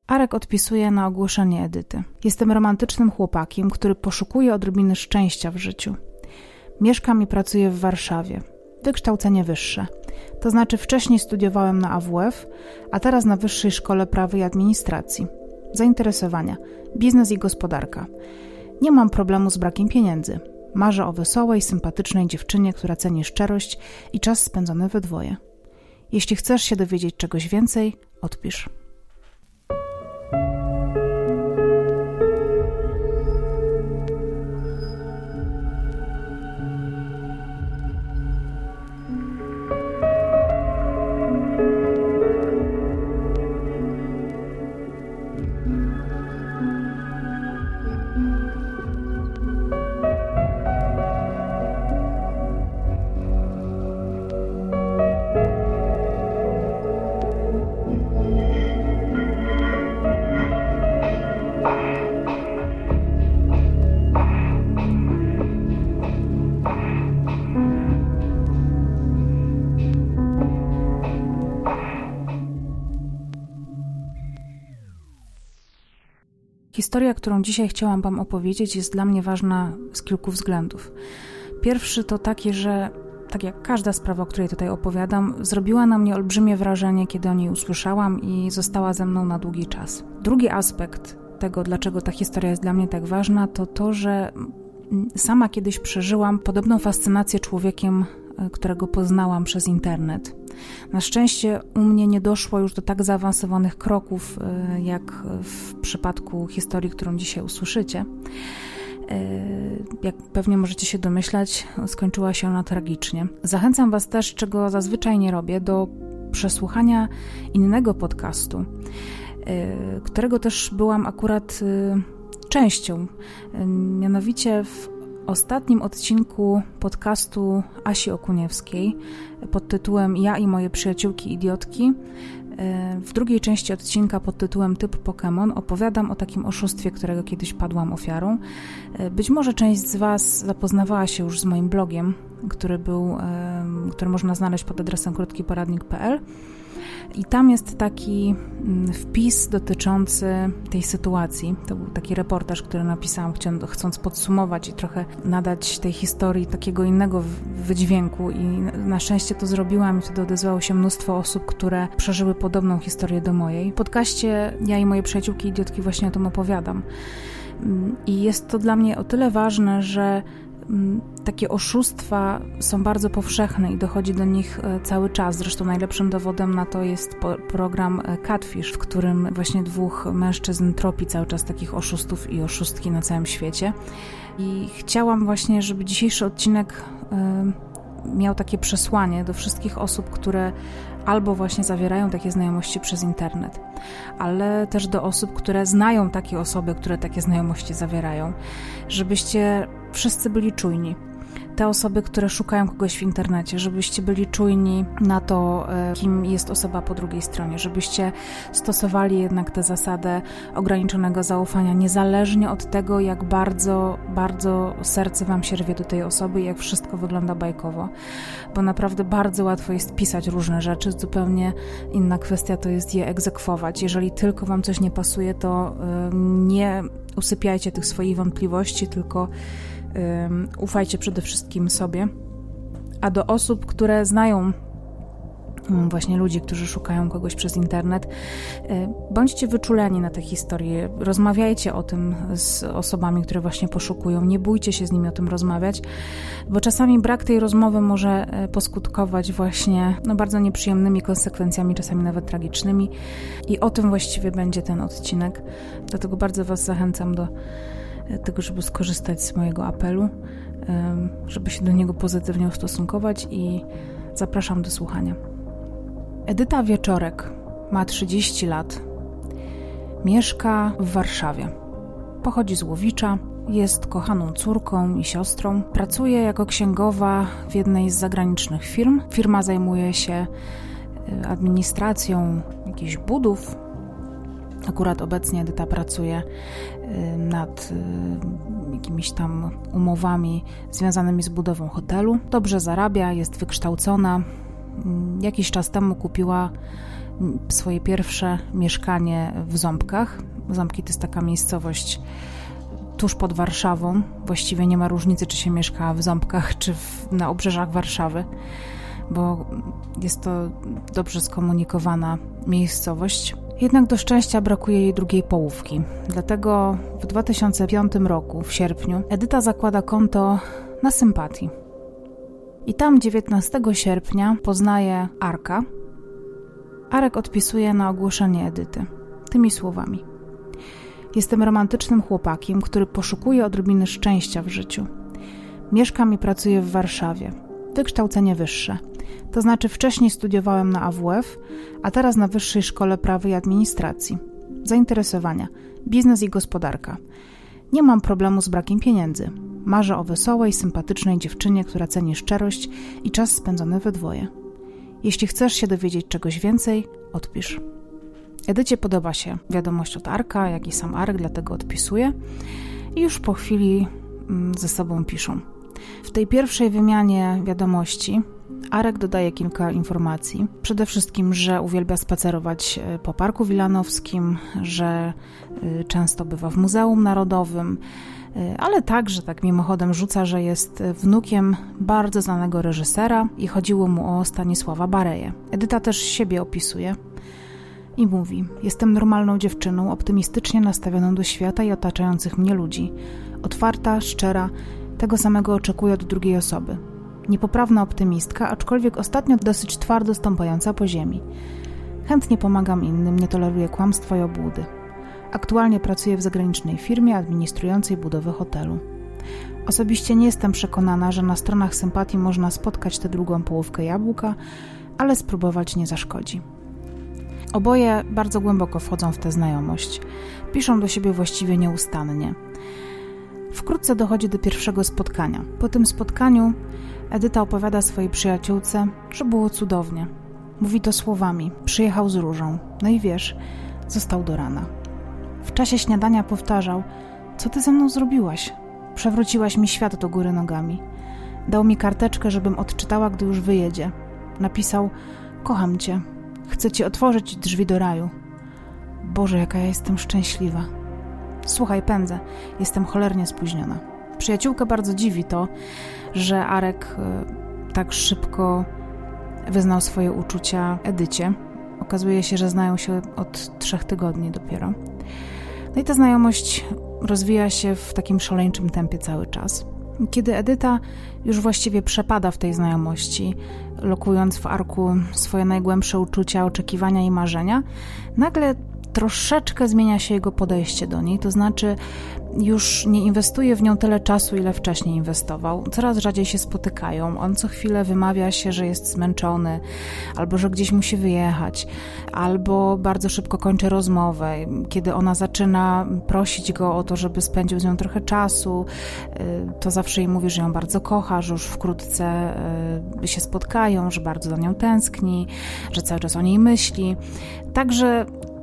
Arek odpisuje na ogłoszenie Edyty. Jestem romantycznym chłopakiem, który poszukuje odrobiny szczęścia w życiu. Mieszkam i pracuję w Warszawie. Wykształcenie wyższe. To znaczy wcześniej studiowałem na AWF, a teraz na Wyższej Szkole Prawa i Administracji. Zainteresowania: biznes i gospodarka. Nie mam problemu z brakiem pieniędzy. Marzę o wesołej, sympatycznej dziewczynie, która ceni szczerość i czas spędzony we dwoje. Jeśli chcesz się dowiedzieć czegoś więcej, odpisz. Historia, którą dzisiaj chciałam Wam opowiedzieć, jest dla mnie ważna z kilku względów. Pierwszy to taki, że tak jak każda sprawa, o której tutaj opowiadam, zrobiła na mnie olbrzymie wrażenie, kiedy o niej usłyszałam i została ze mną na długi czas. Drugi aspekt tego, dlaczego ta historia jest dla mnie tak ważna, to to, że sama kiedyś przeżyłam podobną fascynację człowiekiem, którego poznałam przez internet. Na szczęście u mnie nie doszło już do tak zaawansowanych kroków, jak w przypadku historii, którą dzisiaj usłyszycie. Jak pewnie możecie się domyślać, skończyła się ona tragicznie. Zachęcam Was też, czego zazwyczaj nie robię, do przesłuchania innego podcastu, którego też byłam akurat częścią. Mianowicie w ostatnim odcinku podcastu Asi Okuniewskiej pod tytułem Ja i moje przyjaciółki idiotki, w drugiej części odcinka pod tytułem Typ Pokémon opowiadam o takim oszustwie, którego kiedyś padłam ofiarą. Być może część z Was zapoznawała się już z moim blogiem, który można znaleźć pod adresem krótkiporadnik.pl. I tam jest taki wpis dotyczący tej sytuacji. To był taki reportaż, który napisałam, chcąc podsumować i trochę nadać tej historii takiego innego wydźwięku. I na szczęście to zrobiłam i wtedy odezwało się mnóstwo osób, które przeżyły podobną historię do mojej. W podcaście Ja i moje przyjaciółki idiotki właśnie o tym opowiadam. I jest to dla mnie o tyle ważne, że takie oszustwa są bardzo powszechne i dochodzi do nich cały czas. Zresztą najlepszym dowodem na to jest program Catfish, w którym właśnie dwóch mężczyzn tropi cały czas takich oszustów i oszustki na całym świecie. I chciałam właśnie, żeby dzisiejszy odcinek miał takie przesłanie do wszystkich osób, które albo właśnie zawierają takie znajomości przez internet, ale też do osób, które znają takie osoby, które takie znajomości zawierają, żebyście wszyscy byli czujni. Te osoby, które szukają kogoś w internecie, żebyście byli czujni na to, kim jest osoba po drugiej stronie, żebyście stosowali jednak tę zasadę ograniczonego zaufania, niezależnie od tego, jak bardzo, bardzo serce Wam się rwie do tej osoby i jak wszystko wygląda bajkowo, bo naprawdę bardzo łatwo jest pisać różne rzeczy, zupełnie inna kwestia to jest je egzekwować. Jeżeli tylko Wam coś nie pasuje, to nie usypiajcie tych swoich wątpliwości, tylko ufajcie przede wszystkim sobie. A do osób, które znają właśnie ludzi, którzy szukają kogoś przez internet, bądźcie wyczuleni na te historie, rozmawiajcie o tym z osobami, które właśnie poszukują, nie bójcie się z nimi o tym rozmawiać, bo czasami brak tej rozmowy może poskutkować właśnie bardzo nieprzyjemnymi konsekwencjami, czasami nawet tragicznymi i o tym właściwie będzie ten odcinek, dlatego bardzo Was zachęcam do tego, żeby skorzystać z mojego apelu, żeby się do niego pozytywnie ustosunkować i zapraszam do słuchania. Edyta Wieczorek ma 30 lat. Mieszka w Warszawie. Pochodzi z Łowicza, jest kochaną córką i siostrą. Pracuje jako księgowa w jednej z zagranicznych firm. Firma zajmuje się administracją jakichś budów. Akurat obecnie Edyta pracuje nad jakimiś tam umowami związanymi z budową hotelu. Dobrze zarabia, jest wykształcona. Jakiś czas temu kupiła swoje pierwsze mieszkanie w Ząbkach. Ząbki to jest taka miejscowość tuż pod Warszawą. Właściwie nie ma różnicy, czy się mieszka w Ząbkach, czy na obrzeżach Warszawy, bo jest to dobrze skomunikowana miejscowość. Jednak do szczęścia brakuje jej drugiej połówki. Dlatego w 2005 roku, w sierpniu, Edyta zakłada konto na Sympatii. I tam 19 sierpnia poznaje Arka. Arek odpisuje na ogłoszenie Edyty tymi słowami: jestem romantycznym chłopakiem, który poszukuje odrobiny szczęścia w życiu. Mieszkam i pracuję w Warszawie. Wykształcenie wyższe. To znaczy wcześniej studiowałem na AWF, a teraz na Wyższej Szkole Prawa i Administracji. Zainteresowania: biznes i gospodarka. Nie mam problemu z brakiem pieniędzy. Marzę o wesołej, sympatycznej dziewczynie, która ceni szczerość i czas spędzony we dwoje. Jeśli chcesz się dowiedzieć czegoś więcej, odpisz. Edycie podoba się wiadomość od Arka, jak i sam Arek, dlatego odpisuje i już po chwili ze sobą piszą. W tej pierwszej wymianie wiadomości Arek dodaje kilka informacji. Przede wszystkim, że uwielbia spacerować po Parku Wilanowskim, że często bywa w Muzeum Narodowym, ale także tak mimochodem rzuca, że jest wnukiem bardzo znanego reżysera i chodziło mu o Stanisława Bareję. Edyta też siebie opisuje i mówi: jestem normalną dziewczyną, optymistycznie nastawioną do świata i otaczających mnie ludzi. Otwarta, szczera, tego samego oczekuję od drugiej osoby. Niepoprawna optymistka, aczkolwiek ostatnio dosyć twardo stąpająca po ziemi. Chętnie pomagam innym, nie toleruję kłamstwa i obłudy. Aktualnie pracuję w zagranicznej firmie administrującej budowę hotelu. Osobiście nie jestem przekonana, że na stronach Sympatii można spotkać tę drugą połówkę jabłka, ale spróbować nie zaszkodzi. Oboje bardzo głęboko wchodzą w tę znajomość. Piszą do siebie właściwie nieustannie. Wkrótce dochodzi do pierwszego spotkania. Po tym spotkaniu Edyta opowiada swojej przyjaciółce, że było cudownie. Mówi to słowami: przyjechał z różą. No i wiesz, został do rana. W czasie śniadania powtarzał: co ty ze mną zrobiłaś? Przewróciłaś mi świat do góry nogami. Dał mi karteczkę, żebym odczytała, gdy już wyjedzie. Napisał: kocham cię. Chcę ci otworzyć drzwi do raju. Boże, jaka ja jestem szczęśliwa. Słuchaj, pędzę. Jestem cholernie spóźniona. Przyjaciółkę bardzo dziwi to, że Arek tak szybko wyznał swoje uczucia Edycie. Okazuje się, że znają się od 3 tygodni dopiero. No i ta znajomość rozwija się w takim szaleńczym tempie cały czas. Kiedy Edyta już właściwie przepada w tej znajomości, lokując w Arku swoje najgłębsze uczucia, oczekiwania i marzenia, nagle troszeczkę zmienia się jego podejście do niej, to znaczy już nie inwestuje w nią tyle czasu, ile wcześniej inwestował. Coraz rzadziej się spotykają. On co chwilę wymawia się, że jest zmęczony, albo że gdzieś musi wyjechać, albo bardzo szybko kończy rozmowę. Kiedy ona zaczyna prosić go o to, żeby spędził z nią trochę czasu, to zawsze jej mówi, że ją bardzo kocha, że już wkrótce się spotkają, że bardzo za nią tęskni, że cały czas o niej myśli. Także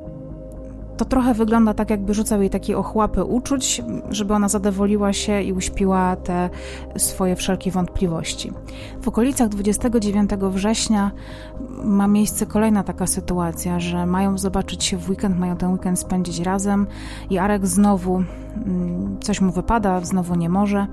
to trochę wygląda tak, jakby rzucał jej takie ochłapy uczuć, żeby ona zadowoliła się i uśpiła te swoje wszelkie wątpliwości. W okolicach 29 września ma miejsce kolejna taka sytuacja, że mają zobaczyć się w weekend, mają ten weekend spędzić razem i Arek znowu coś mu wypada, znowu nie może.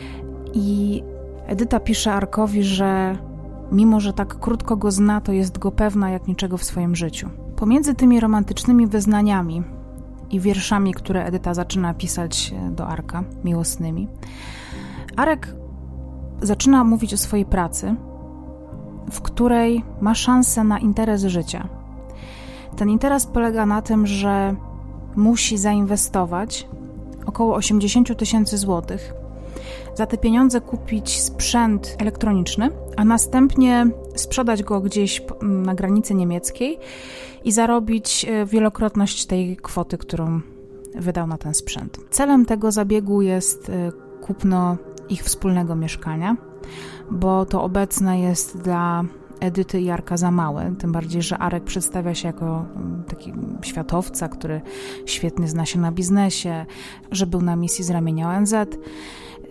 I Edyta pisze Arkowi, że mimo że tak krótko go zna, to jest go pewna jak niczego w swoim życiu. Pomiędzy tymi romantycznymi wyznaniami i wierszami, które Edyta zaczyna pisać do Arka, miłosnymi, Arek zaczyna mówić o swojej pracy, w której ma szansę na interes życia. Ten interes polega na tym, że musi zainwestować około 80 000 złotych. Za te pieniądze kupić sprzęt elektroniczny, a następnie sprzedać go gdzieś na granicy niemieckiej i zarobić wielokrotność tej kwoty, którą wydał na ten sprzęt. Celem tego zabiegu jest kupno ich wspólnego mieszkania, bo to obecne jest dla Edyty i Arka za małe, tym bardziej, że Arek przedstawia się jako taki światowca, który świetnie zna się na biznesie, że był na misji z ramienia ONZ.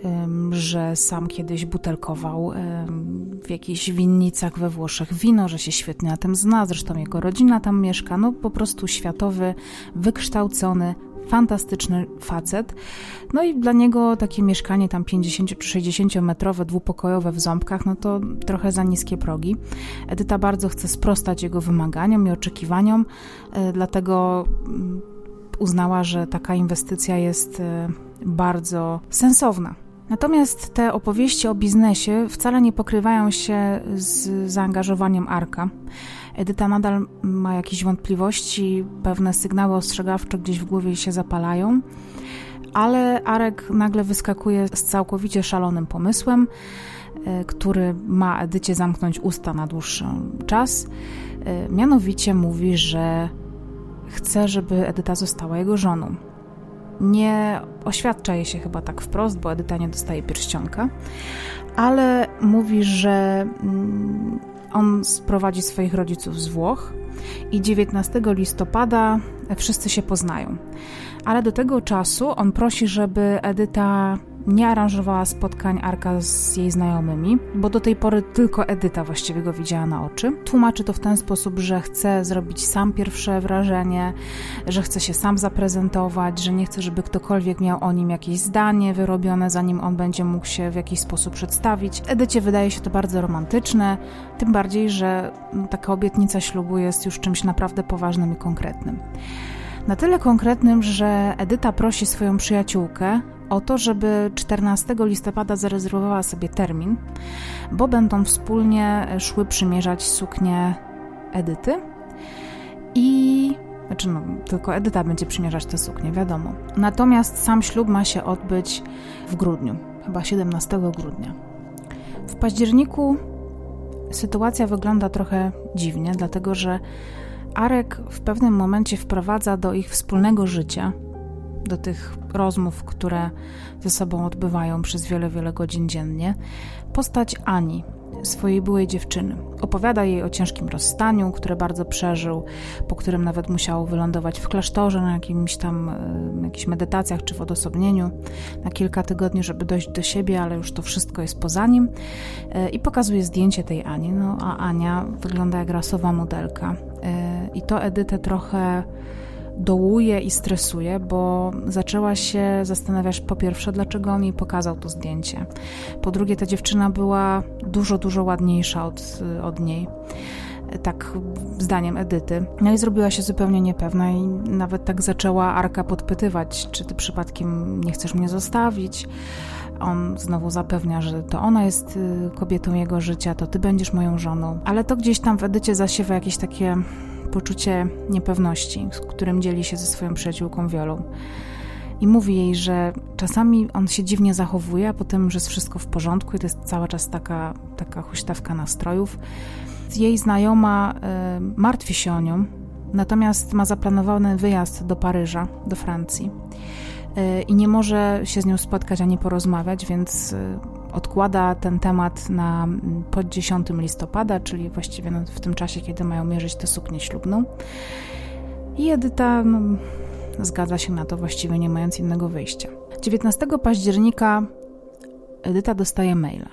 że sam kiedyś butelkował w jakichś winnicach we Włoszech wino, że się świetnie na tym zna, zresztą jego rodzina tam mieszka, no po prostu światowy, wykształcony, fantastyczny facet. No i dla niego takie mieszkanie tam 50 czy 60-metrowe, dwupokojowe w Ząbkach, no to trochę za niskie progi. Edyta bardzo chce sprostać jego wymaganiom i oczekiwaniom, dlatego uznała, że taka inwestycja jest bardzo sensowna. Natomiast te opowieści o biznesie wcale nie pokrywają się z zaangażowaniem Arka. Edyta nadal ma jakieś wątpliwości, pewne sygnały ostrzegawcze gdzieś w głowie się zapalają, ale Arek nagle wyskakuje z całkowicie szalonym pomysłem, który ma Edycie zamknąć usta na dłuższy czas. Mianowicie mówi, że chce, żeby Edyta została jego żoną. Nie oświadcza jej się chyba tak wprost, bo Edyta nie dostaje pierścionka, ale mówi, że on sprowadzi swoich rodziców z Włoch i 19 listopada wszyscy się poznają. Ale do tego czasu on prosi, żeby Edyta nie aranżowała spotkań Arka z jej znajomymi, bo do tej pory tylko Edyta właściwie go widziała na oczy. Tłumaczy to w ten sposób, że chce zrobić sam pierwsze wrażenie, że chce się sam zaprezentować, że nie chce, żeby ktokolwiek miał o nim jakieś zdanie wyrobione, zanim on będzie mógł się w jakiś sposób przedstawić. Edycie wydaje się to bardzo romantyczne, tym bardziej, że taka obietnica ślubu jest już czymś naprawdę poważnym i konkretnym. Na tyle konkretnym, że Edyta prosi swoją przyjaciółkę o to, żeby 14 listopada zarezerwowała sobie termin, bo będą wspólnie szły przymierzać suknię Edyty i... tylko Edyta będzie przymierzać tę suknię, wiadomo. Natomiast sam ślub ma się odbyć w grudniu, chyba 17 grudnia. W październiku sytuacja wygląda trochę dziwnie, dlatego że Arek w pewnym momencie wprowadza do ich wspólnego życia, do tych rozmów, które ze sobą odbywają przez wiele, wiele godzin dziennie, postać Ani, swojej byłej dziewczyny. Opowiada jej o ciężkim rozstaniu, które bardzo przeżył, po którym nawet musiał wylądować w klasztorze na jakichś medytacjach czy w odosobnieniu na kilka tygodni, żeby dojść do siebie, ale już to wszystko jest poza nim. I pokazuje zdjęcie tej Ani, no a Ania wygląda jak rasowa modelka. I to Edytę trochę dołuje i stresuje, bo zaczęła się zastanawiać po pierwsze, dlaczego on jej pokazał to zdjęcie. Po drugie, ta dziewczyna była dużo, dużo ładniejsza od niej. Tak zdaniem Edyty. No i zrobiła się zupełnie niepewna i nawet tak zaczęła Arka podpytywać, czy ty przypadkiem nie chcesz mnie zostawić. On znowu zapewnia, że to ona jest kobietą jego życia, to ty będziesz moją żoną. Ale to gdzieś tam w Edycie zasiewa jakieś takie poczucie niepewności, z którym dzieli się ze swoją przyjaciółką Wiolą. I mówi jej, że czasami on się dziwnie zachowuje, a potem, że jest wszystko w porządku i to jest cały czas taka huśtawka nastrojów. Jej znajoma martwi się o nią, natomiast ma zaplanowany wyjazd do Paryża, do Francji i nie może się z nią spotkać ani porozmawiać, więc odkłada ten temat na po 10 listopada, czyli właściwie w tym czasie, kiedy mają mierzyć tę suknię ślubną. I Edyta zgadza się na to, właściwie nie mając innego wyjścia. 19 października Edyta dostaje maila.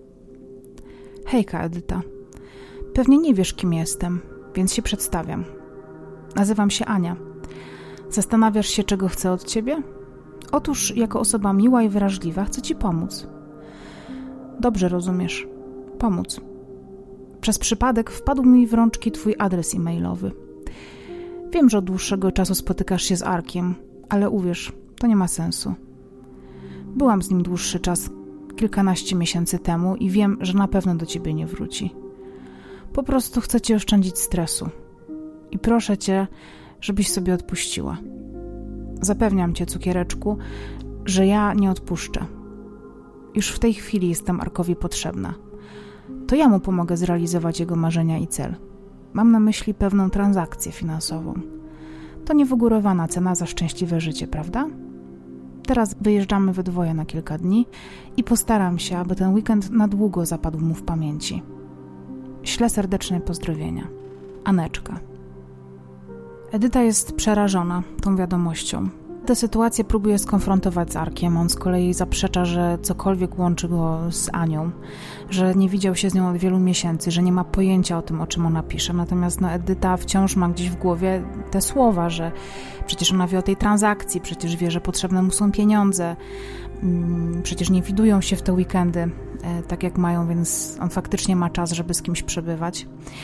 Hejka, Edyta. Pewnie nie wiesz, kim jestem, więc się przedstawiam. Nazywam się Ania. Zastanawiasz się, czego chcę od ciebie? Otóż, jako osoba miła i wrażliwa, chcę ci pomóc. Dobrze rozumiesz. Pomóc. Przez przypadek wpadł mi w rączki twój adres e-mailowy. Wiem, że od dłuższego czasu spotykasz się z Arkiem, ale uwierz, to nie ma sensu. Byłam z nim dłuższy czas, kilkanaście miesięcy temu i wiem, że na pewno do ciebie nie wróci. Po prostu chcę ci oszczędzić stresu. I proszę cię, żebyś sobie odpuściła. Zapewniam cię, cukiereczku, że ja nie odpuszczę. Już w tej chwili jestem Arkowi potrzebna. To ja mu pomogę zrealizować jego marzenia i cel. Mam na myśli pewną transakcję finansową. To niewygórowana cena za szczęśliwe życie, prawda? Teraz wyjeżdżamy we dwoje na kilka dni i postaram się, aby ten weekend na długo zapadł mu w pamięci. Ślę serdeczne pozdrowienia. Aneczka. Edyta jest przerażona tą wiadomością. tę sytuację próbuje skonfrontować z Arkiem. On z kolei zaprzecza, że cokolwiek łączy go z Anią, że nie widział się z nią od wielu miesięcy, że nie ma pojęcia o tym, o czym ona pisze. Natomiast Edyta wciąż ma gdzieś w głowie te słowa, że przecież ona wie o tej transakcji, przecież wie, że potrzebne mu są pieniądze, przecież nie widują się w te weekendy tak jak mają, więc on faktycznie ma czas, żeby z kimś przebywać.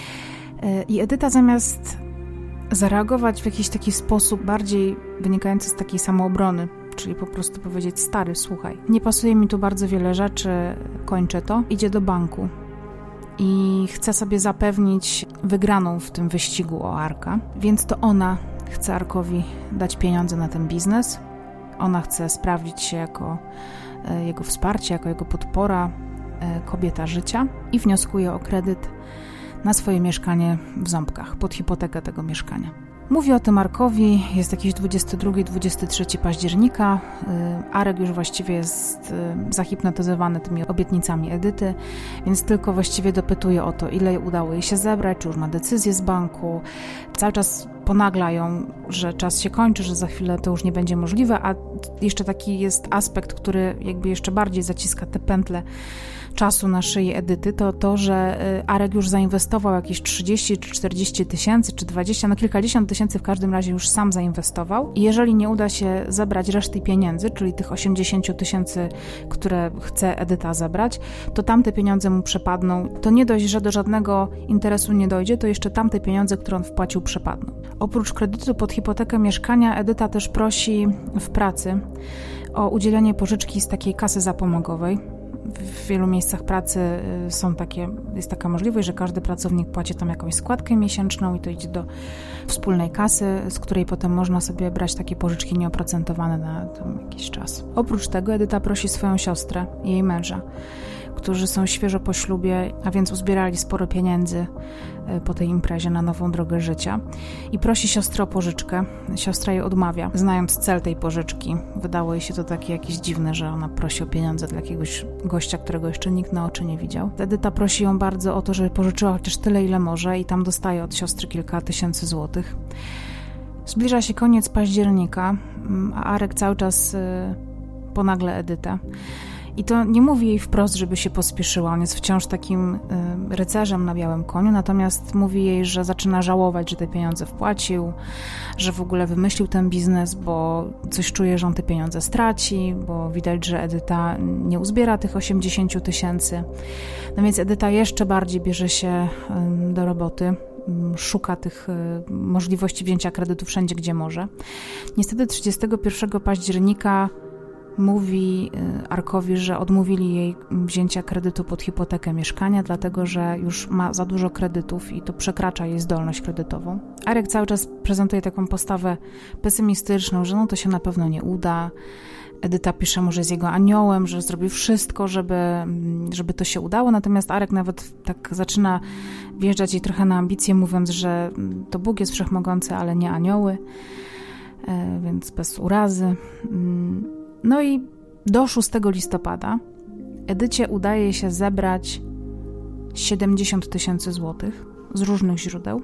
I Edyta zamiast zareagować w jakiś taki sposób bardziej wynikający z takiej samoobrony, czyli po prostu powiedzieć: stary, słuchaj, nie pasuje mi tu bardzo wiele rzeczy, kończę to, idzie do banku i chce sobie zapewnić wygraną w tym wyścigu o Arka, więc to ona chce Arkowi dać pieniądze na ten biznes, ona chce sprawdzić się jako jego wsparcie, jako jego podpora, kobieta życia i wnioskuje o kredyt na swoje mieszkanie w Ząbkach, pod hipotekę tego mieszkania. Mówi o tym Arkowi, jest jakieś 22-23 października. Arek już właściwie jest zahipnotyzowany tymi obietnicami Edyty, więc tylko właściwie dopytuje o to, ile udało jej się zebrać, czy już ma decyzję z banku. Cały czas ponagla ją, że czas się kończy, że za chwilę to już nie będzie możliwe, a jeszcze taki jest aspekt, który jakby jeszcze bardziej zaciska te pętle czasu na szyi Edyty, to, że Arek już zainwestował jakieś 30 czy 40 tysięcy, czy 20, kilkadziesiąt tysięcy w każdym razie już sam zainwestował i jeżeli nie uda się zebrać reszty pieniędzy, czyli tych 80 tysięcy, które chce Edyta zebrać, to tamte pieniądze mu przepadną. To nie dość, że do żadnego interesu nie dojdzie, to jeszcze tamte pieniądze, które on wpłacił, przepadną. Oprócz kredytu pod hipotekę mieszkania, Edyta też prosi w pracy o udzielenie pożyczki z takiej kasy zapomogowej. W wielu miejscach pracy jest taka możliwość, że każdy pracownik płaci tam jakąś składkę miesięczną i to idzie do wspólnej kasy, z której potem można sobie brać takie pożyczki nieoprocentowane na tam jakiś czas. Oprócz tego Edyta prosi swoją siostrę i jej męża, którzy są świeżo po ślubie, a więc uzbierali sporo pieniędzy po tej imprezie na nową drogę życia i prosi siostrę o pożyczkę. Siostra jej odmawia, znając cel tej pożyczki. Wydało jej się to takie jakieś dziwne, że ona prosi o pieniądze dla jakiegoś gościa, którego jeszcze nikt na oczy nie widział. Edyta prosi ją bardzo o to, żeby pożyczyła chociaż tyle, ile może i tam dostaje od siostry kilka tysięcy złotych. Zbliża się koniec października, a Arek cały czas ponagla Edytę. I to nie mówi jej wprost, żeby się pospieszyła. On jest wciąż takim rycerzem na białym koniu, natomiast mówi jej, że zaczyna żałować, że te pieniądze wpłacił, że w ogóle wymyślił ten biznes, bo coś czuje, że on te pieniądze straci, bo widać, że Edyta nie uzbiera tych 80 tysięcy. No więc Edyta jeszcze bardziej bierze się do roboty. Szuka tych możliwości wzięcia kredytu wszędzie, gdzie może. Niestety 31 października mówi Arkowi, że odmówili jej wzięcia kredytu pod hipotekę mieszkania, dlatego że już ma za dużo kredytów i to przekracza jej zdolność kredytową. Arek cały czas prezentuje taką postawę pesymistyczną, że no to się na pewno nie uda. Edyta pisze mu, że jest jego aniołem, że zrobi wszystko, żeby to się udało, natomiast Arek nawet tak zaczyna wjeżdżać jej trochę na ambicje, mówiąc, że to Bóg jest wszechmogący, ale nie anioły, więc bez urazy. No i do 6 listopada Edycie udaje się zebrać 70 tysięcy złotych z różnych źródeł.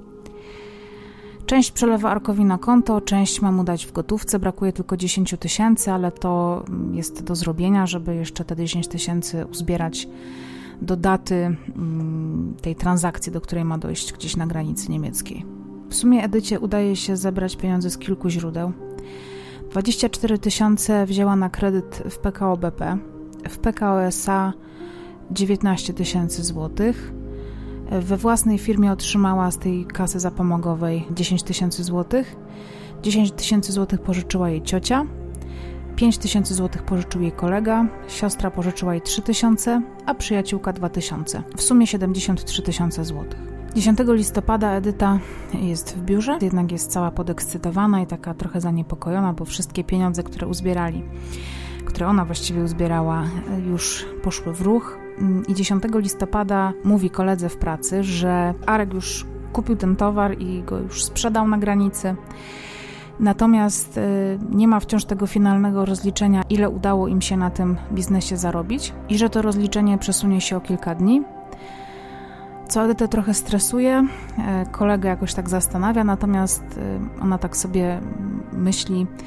Część przelewa Arkowi na konto, część ma mu dać w gotówce, brakuje tylko 10 tysięcy, ale to jest do zrobienia, żeby jeszcze te 10 tysięcy uzbierać do daty tej transakcji, do której ma dojść gdzieś na granicy niemieckiej. W sumie Edycie udaje się zebrać pieniądze z kilku źródeł. 24 tysiące wzięła na kredyt w PKO BP, w PKO SA 19 tysięcy złotych, we własnej firmie otrzymała z tej kasy zapomogowej 10 tysięcy złotych, 10 tysięcy złotych pożyczyła jej ciocia, 5 tysięcy złotych pożyczył jej kolega, siostra pożyczyła jej 3 tysiące, a przyjaciółka 2 tysiące, w sumie 73 tysiące złotych. 10 listopada Edyta jest w biurze, jednak jest cała podekscytowana i taka trochę zaniepokojona, bo wszystkie pieniądze, które ona właściwie uzbierała, już poszły w ruch. I 10 listopada mówi koledze w pracy, że Arek już kupił ten towar i go już sprzedał na granicy. Natomiast nie ma wciąż tego finalnego rozliczenia, ile udało im się na tym biznesie zarobić i że to rozliczenie przesunie się o kilka dni. Co Edytę trochę stresuje, kolega jakoś tak zastanawia, natomiast ona tak sobie myśli,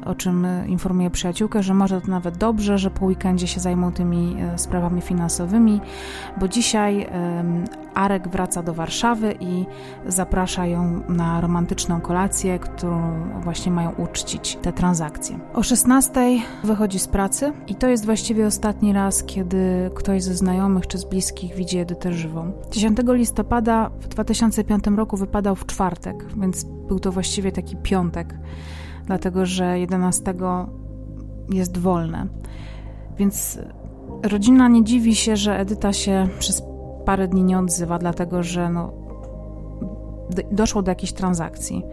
o czym informuje przyjaciółkę, że może to nawet dobrze, że po weekendzie się zajmą tymi sprawami finansowymi, bo dzisiaj Arek wraca do Warszawy i zaprasza ją na romantyczną kolację, którą właśnie mają uczcić te transakcje. O 16:00 wychodzi z pracy i to jest właściwie ostatni raz, kiedy ktoś ze znajomych czy z bliskich widzi Edytę żywą. 10 listopada w 2005 roku wypadał w czwartek, więc był to właściwie taki piątek, dlatego że 11 jest wolne. Więc rodzina nie dziwi się, że Edyta się przez parę dni nie odzywa, dlatego że doszło do jakiejś transakcji.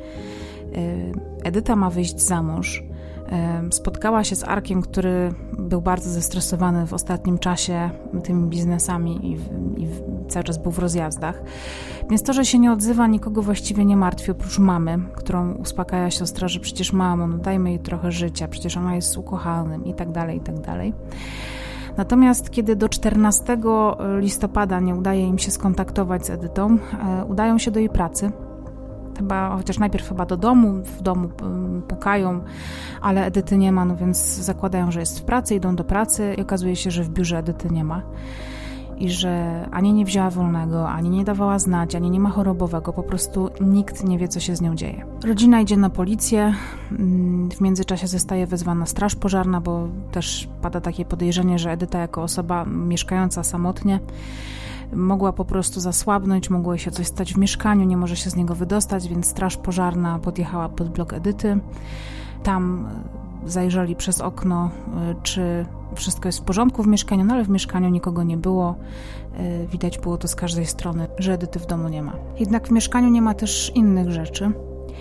Edyta ma wyjść za mąż. Spotkała się z Arkiem, który był bardzo zestresowany w ostatnim czasie tymi biznesami i cały czas był w rozjazdach. Więc to, że się nie odzywa, nikogo właściwie nie martwi, oprócz mamy, którą uspokaja siostra, że przecież mamo, dajmy jej trochę życia, przecież ona jest z ukochanym i tak dalej, i tak dalej. Natomiast kiedy do 14 listopada nie udaje im się skontaktować z Edytą, udają się do jej pracy. Chociaż najpierw chyba do domu, w domu pukają, ale Edyty nie ma, więc zakładają, że jest w pracy, idą do pracy i okazuje się, że w biurze Edyty nie ma. I że ani nie wzięła wolnego, ani nie dawała znać, ani nie ma chorobowego, po prostu nikt nie wie, co się z nią dzieje. Rodzina idzie na policję, w międzyczasie zostaje wezwana straż pożarna, bo też pada takie podejrzenie, że Edyta jako osoba mieszkająca samotnie mogła po prostu zasłabnąć, mogło się coś stać w mieszkaniu, nie może się z niego wydostać, więc straż pożarna podjechała pod blok Edyty. Tam zajrzeli przez okno, czy wszystko jest w porządku w mieszkaniu, ale w mieszkaniu nikogo nie było. Widać było to z każdej strony, że Edyty w domu nie ma. Jednak w mieszkaniu nie ma też innych rzeczy,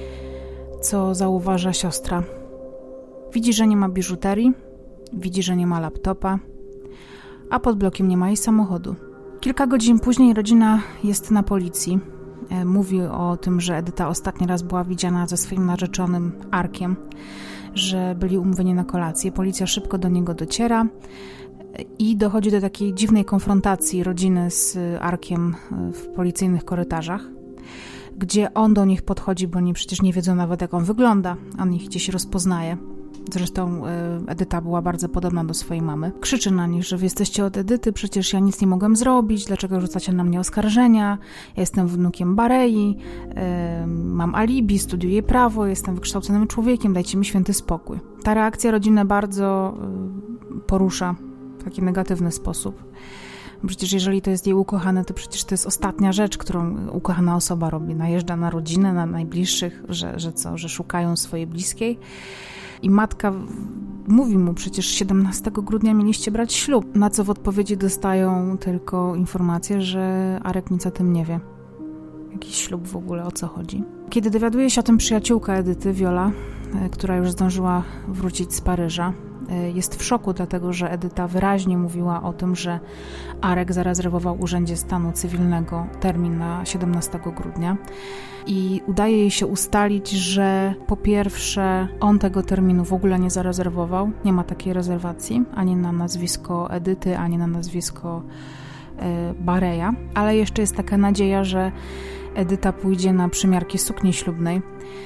co zauważa siostra. Widzi, że nie ma biżuterii, widzi, że nie ma laptopa, a pod blokiem nie ma jej samochodu. Kilka godzin później rodzina jest na policji. Mówi o tym, że Edyta ostatni raz była widziana ze swoim narzeczonym Arkiem, że byli umówieni na kolację. Policja szybko do niego dociera i dochodzi do takiej dziwnej konfrontacji rodziny z Arkiem w policyjnych korytarzach, gdzie on do nich podchodzi, bo oni przecież nie wiedzą nawet, jak on wygląda. On ich gdzieś rozpoznaje. Zresztą Edyta była bardzo podobna do swojej mamy. Krzyczy na nich, że wy jesteście od Edyty, przecież ja nic nie mogłem zrobić, dlaczego rzucacie na mnie oskarżenia, ja jestem wnukiem Barei, mam alibi, studiuję prawo, jestem wykształconym człowiekiem, dajcie mi święty spokój. Ta reakcja rodziny bardzo porusza w taki negatywny sposób. Przecież jeżeli to jest jej ukochany, to przecież to jest ostatnia rzecz, którą ukochana osoba robi. Najeżdża na rodzinę, na najbliższych, że szukają swojej bliskiej. I matka mówi mu, przecież 17 grudnia mieliście brać ślub, na co w odpowiedzi dostają tylko informację, że Arek nic o tym nie wie. Jakiś ślub w ogóle, o co chodzi. Kiedy dowiaduje się o tym przyjaciółka Edyty, Wiola, która już zdążyła wrócić z Paryża, jest w szoku, dlatego że Edyta wyraźnie mówiła o tym, że Arek zarezerwował w Urzędzie Stanu Cywilnego termin na 17 grudnia i udaje jej się ustalić, że po pierwsze on tego terminu w ogóle nie zarezerwował, nie ma takiej rezerwacji ani na nazwisko Edyty, ani na nazwisko Bareja, ale jeszcze jest taka nadzieja, że Edyta pójdzie na przymiarki sukni ślubnej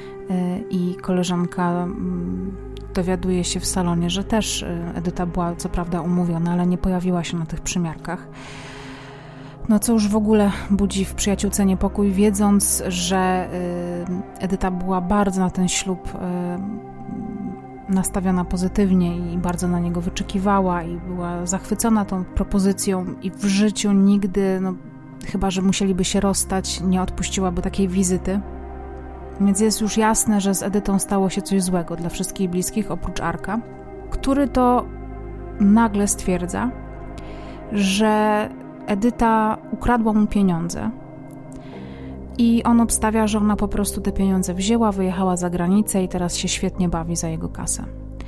i koleżanka dowiaduje się w salonie, że też Edyta była co prawda umówiona, ale nie pojawiła się na tych przymiarkach. No co już w ogóle budzi w przyjaciółce niepokój, wiedząc, że Edyta była bardzo na ten ślub nastawiona pozytywnie i bardzo na niego wyczekiwała i była zachwycona tą propozycją i w życiu nigdy, chyba że musieliby się rozstać, nie odpuściłaby takiej wizyty. Więc jest już jasne, że z Edytą stało się coś złego dla wszystkich bliskich, oprócz Arka, który to nagle stwierdza, że Edyta ukradła mu pieniądze i on obstawia, że ona po prostu te pieniądze wzięła, wyjechała za granicę i teraz się świetnie bawi za jego kasę.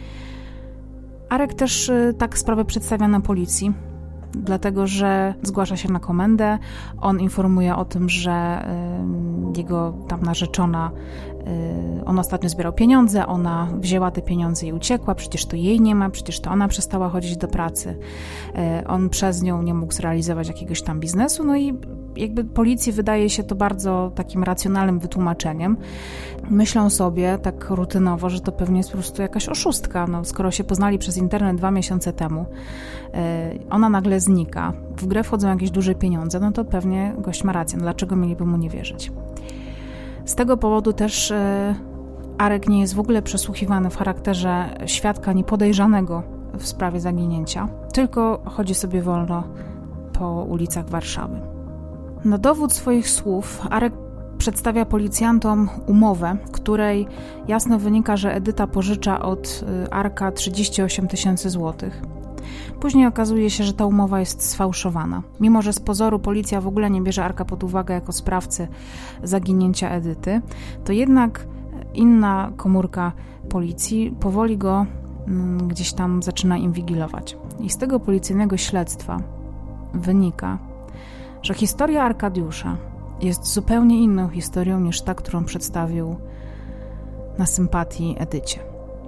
Arek też tak sprawę przedstawia na policji, dlatego że zgłasza się na komendę, on informuje o tym, że jego tam narzeczona, on ostatnio zbierał pieniądze, ona wzięła te pieniądze i uciekła, przecież to jej nie ma, przecież to ona przestała chodzić do pracy, on przez nią nie mógł zrealizować jakiegoś tam biznesu, no i jakby policji wydaje się to bardzo takim racjonalnym wytłumaczeniem. Myślą sobie tak rutynowo, że to pewnie jest po prostu jakaś oszustka. No, skoro się poznali przez internet 2 miesiące temu, ona nagle znika, w grę wchodzą jakieś duże pieniądze, no to pewnie gość ma rację. No, dlaczego mieliby mu nie wierzyć? Z tego powodu też Arek nie jest w ogóle przesłuchiwany w charakterze świadka niepodejrzanego w sprawie zaginięcia, tylko chodzi sobie wolno po ulicach Warszawy. Na dowód swoich słów Arek przedstawia policjantom umowę, w której jasno wynika, że Edyta pożycza od Arka 38 000 złotych. Później okazuje się, że ta umowa jest sfałszowana. Mimo że z pozoru policja w ogóle nie bierze Arka pod uwagę jako sprawcy zaginięcia Edyty, to jednak inna komórka policji powoli go gdzieś tam zaczyna inwigilować. I z tego policyjnego śledztwa wynika, że historia Arkadiusza jest zupełnie inną historią niż ta, którą przedstawił na sympatii Edycie.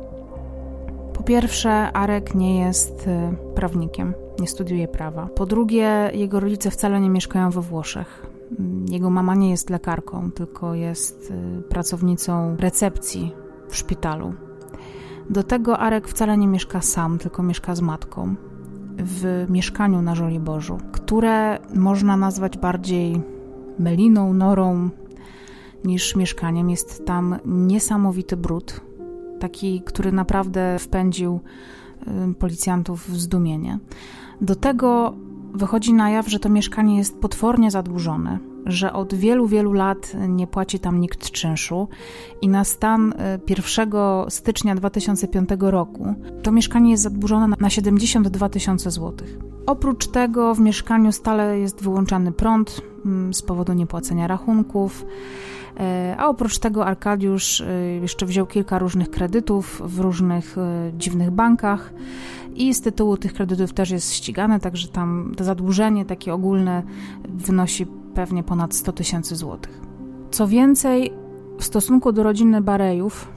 Po pierwsze, Arek nie jest prawnikiem, nie studiuje prawa. Po drugie, jego rodzice wcale nie mieszkają we Włoszech. Jego mama nie jest lekarką, tylko jest pracownicą recepcji w szpitalu. Do tego Arek wcale nie mieszka sam, tylko mieszka z matką w mieszkaniu na Żoliborzu, które można nazwać bardziej meliną, norą niż mieszkaniem. Jest tam niesamowity brud, taki, który naprawdę wpędził policjantów w zdumienie. Do tego wychodzi na jaw, że to mieszkanie jest potwornie zadłużone, że od wielu, wielu lat nie płaci tam nikt czynszu i na stan 1 stycznia 2005 roku to mieszkanie jest zadłużone na 72 000 złotych. Oprócz tego w mieszkaniu stale jest wyłączany prąd z powodu niepłacenia rachunków, a oprócz tego Arkadiusz jeszcze wziął kilka różnych kredytów w różnych dziwnych bankach i z tytułu tych kredytów też jest ścigany, także tam to zadłużenie takie ogólne wynosi pewnie ponad 100 000 złotych. Co więcej, w stosunku do rodziny Barejów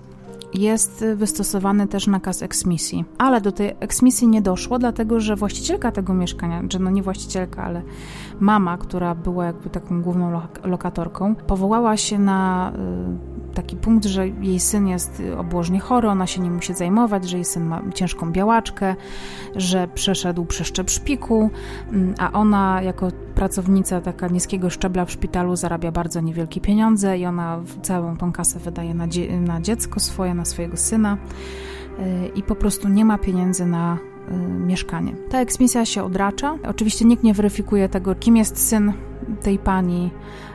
jest wystosowany też nakaz eksmisji, ale do tej eksmisji nie doszło, dlatego że właścicielka tego mieszkania, czy no nie właścicielka, ale mama, która była jakby taką główną lokatorką, powołała się na taki punkt, że jej syn jest obłożnie chory, ona się nim musi zajmować, że jej syn ma ciężką białaczkę, że przeszedł przeszczep szpiku, a ona jako pracownica taka niskiego szczebla w szpitalu zarabia bardzo niewielkie pieniądze i ona całą tą kasę wydaje na dziecko swoje, na swojego syna i po prostu nie ma pieniędzy na mieszkanie. Ta eksmisja się odracza. Oczywiście nikt nie weryfikuje tego, kim jest syn tej pani,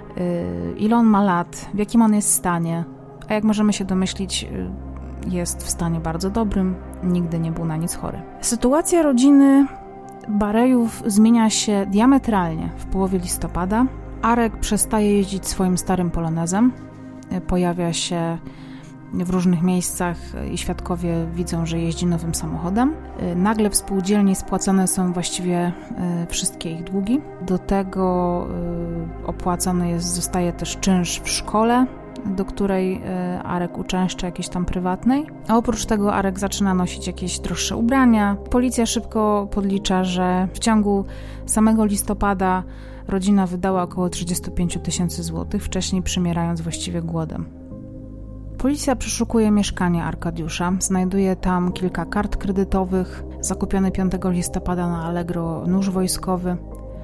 ile on ma lat, w jakim on jest stanie, a jak możemy się domyślić, jest w stanie bardzo dobrym, nigdy nie był na nic chory. Sytuacja rodziny Barejów zmienia się diametralnie w połowie listopada. Arek przestaje jeździć swoim starym polonezem, pojawia się w różnych miejscach i świadkowie widzą, że jeździ nowym samochodem. Nagle w spółdzielni spłacone są właściwie wszystkie ich długi. Do tego opłacony zostaje też czynsz w szkole, do której Arek uczęszcza jakiejś tam prywatnej. A oprócz tego Arek zaczyna nosić jakieś droższe ubrania. Policja szybko podlicza, że w ciągu samego listopada rodzina wydała około 35 000 złotych, wcześniej przymierając właściwie głodem. Policja przeszukuje mieszkanie Arkadiusza, znajduje tam kilka kart kredytowych, zakupiony 5 listopada na Allegro nóż wojskowy,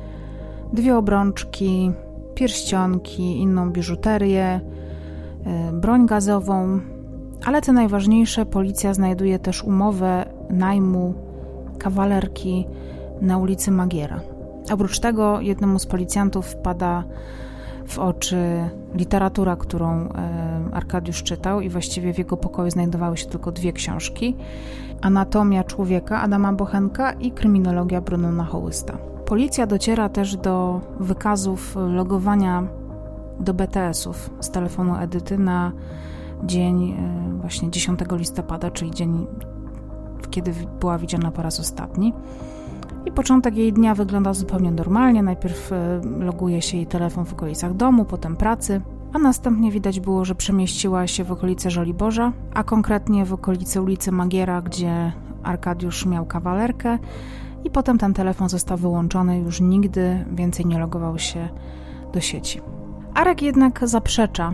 2 obrączki, pierścionki, inną biżuterię, broń gazową, ale co najważniejsze, policja znajduje też umowę najmu kawalerki na ulicy Magiera. Oprócz tego jednemu z policjantów wpada w oczy literatura, którą Arkadiusz czytał i właściwie w jego pokoju znajdowały się tylko 2 książki. Anatomia człowieka Adama Bochenka i Kryminologia Brunona Hołysta. Policja dociera też do wykazów logowania do BTS-ów z telefonu Edyty na dzień właśnie 10 listopada, czyli dzień, kiedy była widziana po raz ostatni. I początek jej dnia wygląda zupełnie normalnie. Najpierw loguje się jej telefon w okolicach domu, potem pracy, a następnie widać było, że przemieściła się w okolice Żoliborza, a konkretnie w okolice ulicy Magiera, gdzie Arkadiusz miał kawalerkę i potem ten telefon został wyłączony, już nigdy więcej nie logował się do sieci. Arek jednak zaprzecza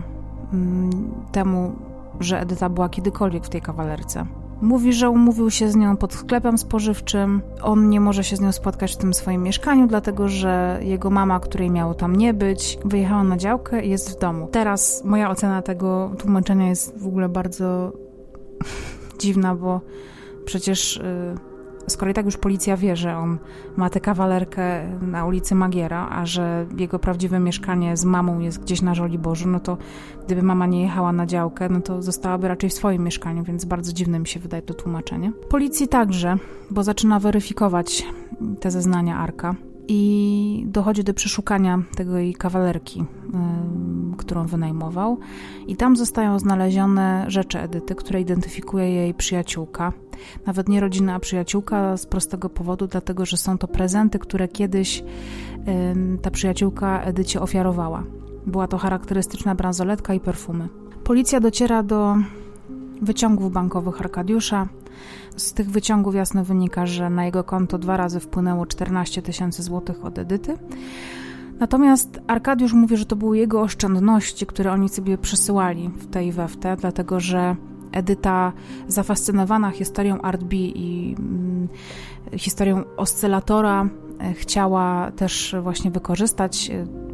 temu, że Edyta była kiedykolwiek w tej kawalerce. Mówi, że umówił się z nią pod sklepem spożywczym. On nie może się z nią spotkać w tym swoim mieszkaniu, dlatego że jego mama, której miało tam nie być, wyjechała na działkę i jest w domu. Teraz moja ocena tego tłumaczenia jest w ogóle bardzo dziwna, bo przecież skoro i tak już policja wie, że on ma tę kawalerkę na ulicy Magiera, a że jego prawdziwe mieszkanie z mamą jest gdzieś na Żoliborzu, no to gdyby mama nie jechała na działkę, no to zostałaby raczej w swoim mieszkaniu, więc bardzo dziwne mi się wydaje to tłumaczenie. Policji także, bo zaczyna weryfikować te zeznania Arka i dochodzi do przeszukania tego jej kawalerki, którą wynajmował, i tam zostają znalezione rzeczy Edyty, które identyfikuje jej przyjaciółka. Nawet nie rodzina, a przyjaciółka, z prostego powodu, dlatego że są to prezenty, które kiedyś ta przyjaciółka Edycie ofiarowała. Była to charakterystyczna bransoletka i perfumy. Policja dociera do wyciągów bankowych Arkadiusza. Z tych wyciągów jasno wynika, że na jego konto 2 razy wpłynęło 14 000 złotych od Edyty. Natomiast Arkadiusz mówi, że to były jego oszczędności, które oni sobie przesyłali w te i we w te, dlatego że Edyta, zafascynowana historią Art B i historią oscylatora, chciała też właśnie wykorzystać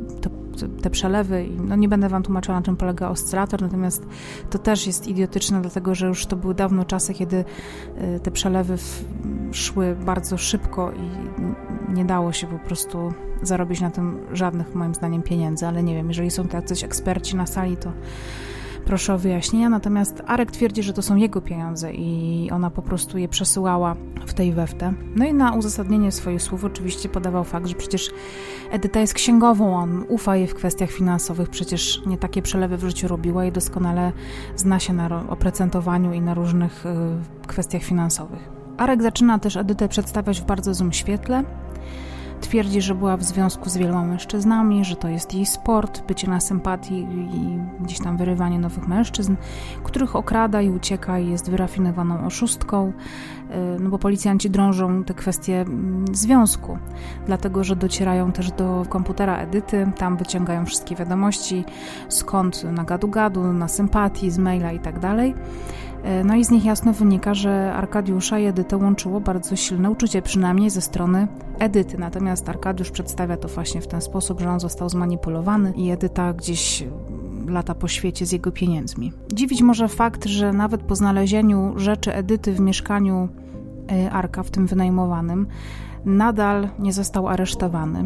te przelewy. No nie będę wam tłumaczyła, na czym polega oscylator, natomiast to też jest idiotyczne, dlatego że już to były dawno czasy, kiedy te przelewy szły bardzo szybko i nie dało się po prostu zarobić na tym żadnych, moim zdaniem, pieniędzy, ale nie wiem, jeżeli są to jacyś eksperci na sali, to proszę o wyjaśnienia. Natomiast Arek twierdzi, że to są jego pieniądze i ona po prostu je przesyłała w tej we w te. No i na uzasadnienie swoich słów oczywiście podawał fakt, że przecież Edyta jest księgową, on ufa jej w kwestiach finansowych, przecież nie takie przelewy w życiu robiła i doskonale zna się na oprocentowaniu i na różnych kwestiach finansowych. Arek zaczyna też Edytę przedstawiać w bardzo złym świetle. Twierdzi, że była w związku z wieloma mężczyznami, że to jest jej sport, bycie na sympatii i gdzieś tam wyrywanie nowych mężczyzn, których okrada i ucieka i jest wyrafinowaną oszustką, no bo policjanci drążą te kwestie związku, dlatego że docierają też do komputera Edyty, tam wyciągają wszystkie wiadomości, skąd na gadu-gadu, na sympatii, z maila i tak dalej. No i z nich jasno wynika, że Arkadiusza i Edytę łączyło bardzo silne uczucie, przynajmniej ze strony Edyty. Natomiast Arkadiusz przedstawia to właśnie w ten sposób, że on został zmanipulowany i Edyta gdzieś lata po świecie z jego pieniędzmi. Dziwić może fakt, że nawet po znalezieniu rzeczy Edyty w mieszkaniu Arka, w tym wynajmowanym, nadal nie został aresztowany.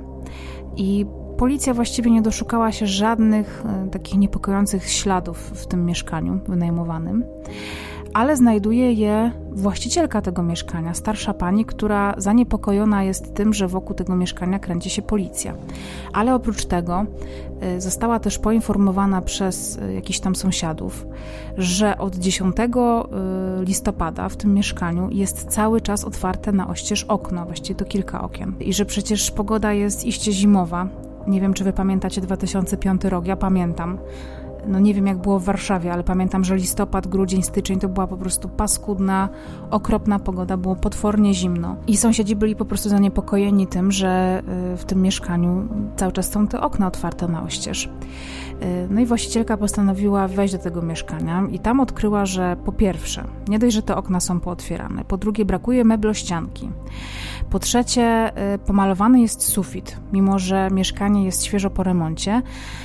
I policja właściwie nie doszukała się żadnych takich niepokojących śladów w tym mieszkaniu wynajmowanym, ale znajduje je właścicielka tego mieszkania, starsza pani, która zaniepokojona jest tym, że wokół tego mieszkania kręci się policja. Ale oprócz tego została też poinformowana przez jakichś tam sąsiadów, że od 10 listopada w tym mieszkaniu jest cały czas otwarte na oścież okno, właściwie to kilka okien. I że przecież pogoda jest iście zimowa. Nie wiem, czy wy pamiętacie 2005 rok, ja pamiętam. No nie wiem, jak było w Warszawie, ale pamiętam, że listopad, grudzień, styczeń to była po prostu paskudna, okropna pogoda, było potwornie zimno. I sąsiedzi byli po prostu zaniepokojeni tym, że w tym mieszkaniu cały czas są te okna otwarte na oścież. No i właścicielka postanowiła wejść do tego mieszkania i tam odkryła, że po pierwsze, nie dość, że te okna są pootwierane, po drugie brakuje meblościanki, po trzecie pomalowany jest sufit, mimo że mieszkanie jest świeżo po remoncie,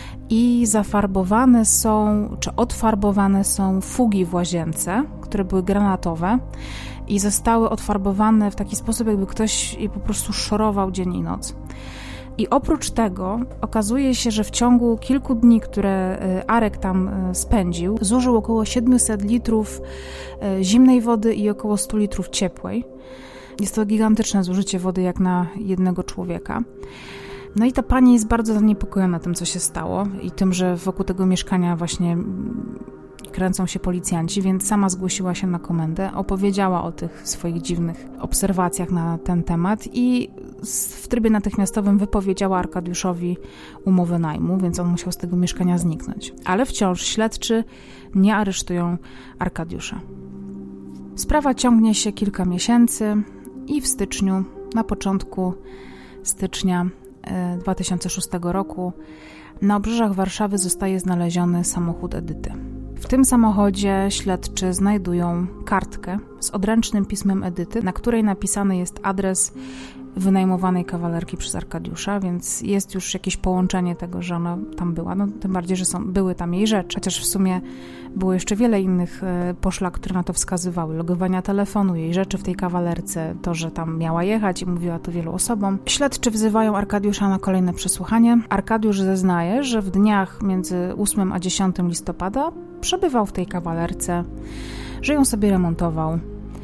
i zafarbowane są, czy odfarbowane są fugi w łazience, które były granatowe i zostały odfarbowane w taki sposób, jakby ktoś je po prostu szorował dzień i noc. I oprócz tego okazuje się, że w ciągu kilku dni, które Arek tam spędził, zużył około 700 litrów zimnej wody i około 100 litrów ciepłej. Jest to gigantyczne zużycie wody jak na jednego człowieka. No i ta pani jest bardzo zaniepokojona tym, co się stało i tym, że wokół tego mieszkania właśnie kręcą się policjanci, więc sama zgłosiła się na komendę, opowiedziała o tych swoich dziwnych obserwacjach na ten temat i w trybie natychmiastowym wypowiedziała Arkadiuszowi umowę najmu, więc on musiał z tego mieszkania zniknąć. Ale wciąż śledczy nie aresztują Arkadiusza. Sprawa ciągnie się kilka miesięcy i w styczniu na początku stycznia 2006 roku na obrzeżach Warszawy zostaje znaleziony samochód Edyty. W tym samochodzie śledczy znajdują kartkę z odręcznym pismem Edyty, na której napisany jest adres wynajmowanej kawalerki przez Arkadiusza, więc jest już jakieś połączenie tego, że ona tam była. No, tym bardziej, że były tam jej rzeczy, chociaż w sumie było jeszcze wiele innych poszlak, które na to wskazywały. Logowania telefonu, jej rzeczy w tej kawalerce, to, że tam miała jechać i mówiła to wielu osobom. Śledczy wzywają Arkadiusza na kolejne przesłuchanie. Arkadiusz zeznaje, że w dniach między 8 a 10 listopada przebywał w tej kawalerce, że ją sobie remontował,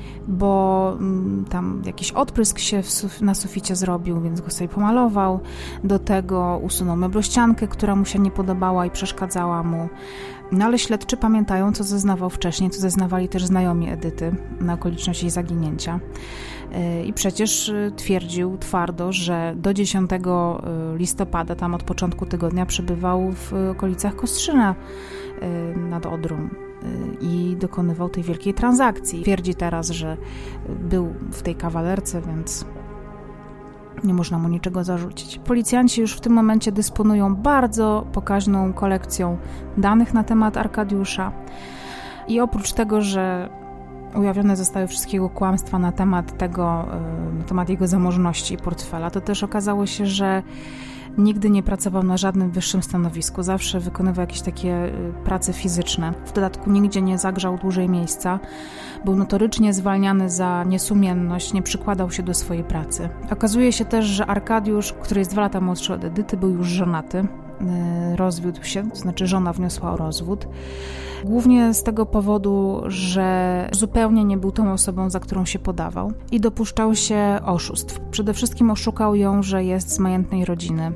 bo tam jakiś odprysk się na suficie zrobił, więc go sobie pomalował. Do tego usunął meblościankę, która mu się nie podobała i przeszkadzała mu. No ale śledczy pamiętają, co zeznawał wcześniej, co zeznawali też znajomi Edyty na okoliczność jej zaginięcia. I przecież twierdził twardo, że do 10 listopada, tam od początku tygodnia, przebywał w okolicach Kostrzyna nad Odrą i dokonywał tej wielkiej transakcji. Twierdzi teraz, że był w tej kawalerce, więc nie można mu niczego zarzucić. Policjanci już w tym momencie dysponują bardzo pokaźną kolekcją danych na temat Arkadiusza i oprócz tego, że ujawnione zostały wszystkie jego kłamstwa na temat tego, na temat jego zamożności i portfela, to też okazało się, że nigdy nie pracował na żadnym wyższym stanowisku, zawsze wykonywał jakieś takie prace fizyczne. W dodatku nigdzie nie zagrzał dłużej miejsca, był notorycznie zwalniany za niesumienność, nie przykładał się do swojej pracy. Okazuje się też, że Arkadiusz, który jest 2 lata młodszy od Edyty, był już żonaty. Rozwiódł się, to znaczy żona wniosła o rozwód. Głównie z tego powodu, że zupełnie nie był tą osobą, za którą się podawał i dopuszczał się oszustw. Przede wszystkim oszukał ją, że jest z majętnej rodziny,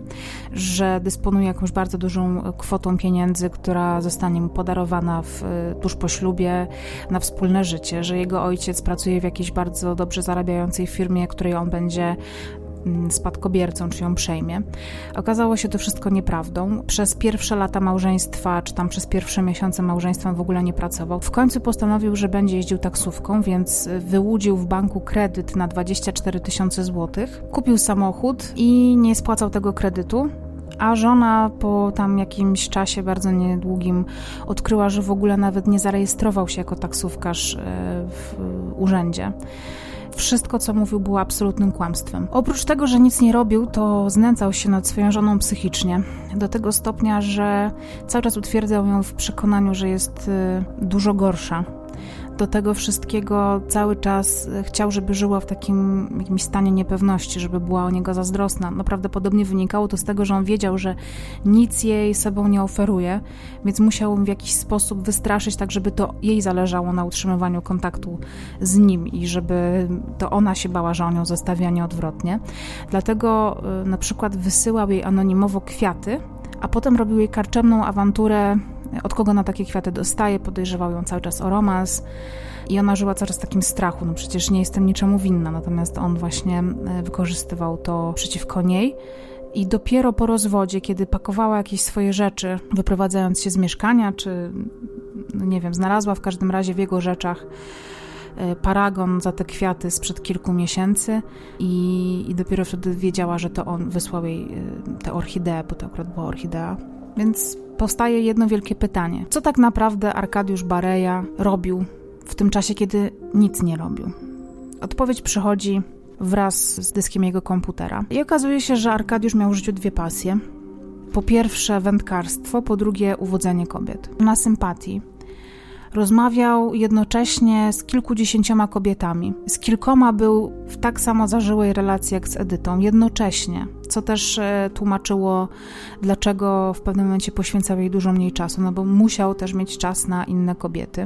że dysponuje jakąś bardzo dużą kwotą pieniędzy, która zostanie mu podarowana tuż po ślubie na wspólne życie, że jego ojciec pracuje w jakiejś bardzo dobrze zarabiającej firmie, której on będzie spadkobiercą, czy ją przejmie. Okazało się to wszystko nieprawdą. Przez pierwsze lata małżeństwa, czy tam przez pierwsze miesiące małżeństwa w ogóle nie pracował. W końcu postanowił, że będzie jeździł taksówką, więc wyłudził w banku kredyt na 24 000 złotych. Kupił samochód i nie spłacał tego kredytu, a żona po tam jakimś czasie bardzo niedługim odkryła, że w ogóle nawet nie zarejestrował się jako taksówkarz w urzędzie. Wszystko, co mówił, było absolutnym kłamstwem. Oprócz tego, że nic nie robił, to znęcał się nad swoją żoną psychicznie. Do tego stopnia, że cały czas utwierdzał ją w przekonaniu, że jest dużo gorsza. Do tego wszystkiego cały czas chciał, żeby żyła w takim jakimś stanie niepewności, żeby była o niego zazdrosna. No prawdopodobnie wynikało to z tego, że on wiedział, że nic jej sobą nie oferuje, więc musiał w jakiś sposób wystraszyć, tak żeby to jej zależało na utrzymywaniu kontaktu z nim i żeby to ona się bała, że on ją zostawi, a nie odwrotnie. Dlatego na przykład wysyłał jej anonimowo kwiaty, a potem robił jej karczemną awanturę, od kogo ona takie kwiaty dostaje, podejrzewał ją cały czas o romans i ona żyła coraz w takim strachu, no przecież nie jestem niczemu winna, natomiast on właśnie wykorzystywał to przeciwko niej i dopiero po rozwodzie, kiedy pakowała jakieś swoje rzeczy, wyprowadzając się z mieszkania, czy nie wiem, znalazła w każdym razie w jego rzeczach paragon za te kwiaty sprzed kilku miesięcy i dopiero wtedy wiedziała, że to on wysłał jej tę orchideę, bo to akurat była orchidea. Więc powstaje jedno wielkie pytanie. Co tak naprawdę Arkadiusz Bareja robił w tym czasie, kiedy nic nie robił? Odpowiedź przychodzi wraz z dyskiem jego komputera. I okazuje się, że Arkadiusz miał w życiu 2 pasje. Po pierwsze wędkarstwo, po drugie uwodzenie kobiet. Na sympatii. Rozmawiał jednocześnie z kilkudziesięcioma kobietami. Z kilkoma był w tak samo zażyłej relacji jak z Edytą, jednocześnie, co też tłumaczyło, dlaczego w pewnym momencie poświęcał jej dużo mniej czasu, no bo musiał też mieć czas na inne kobiety.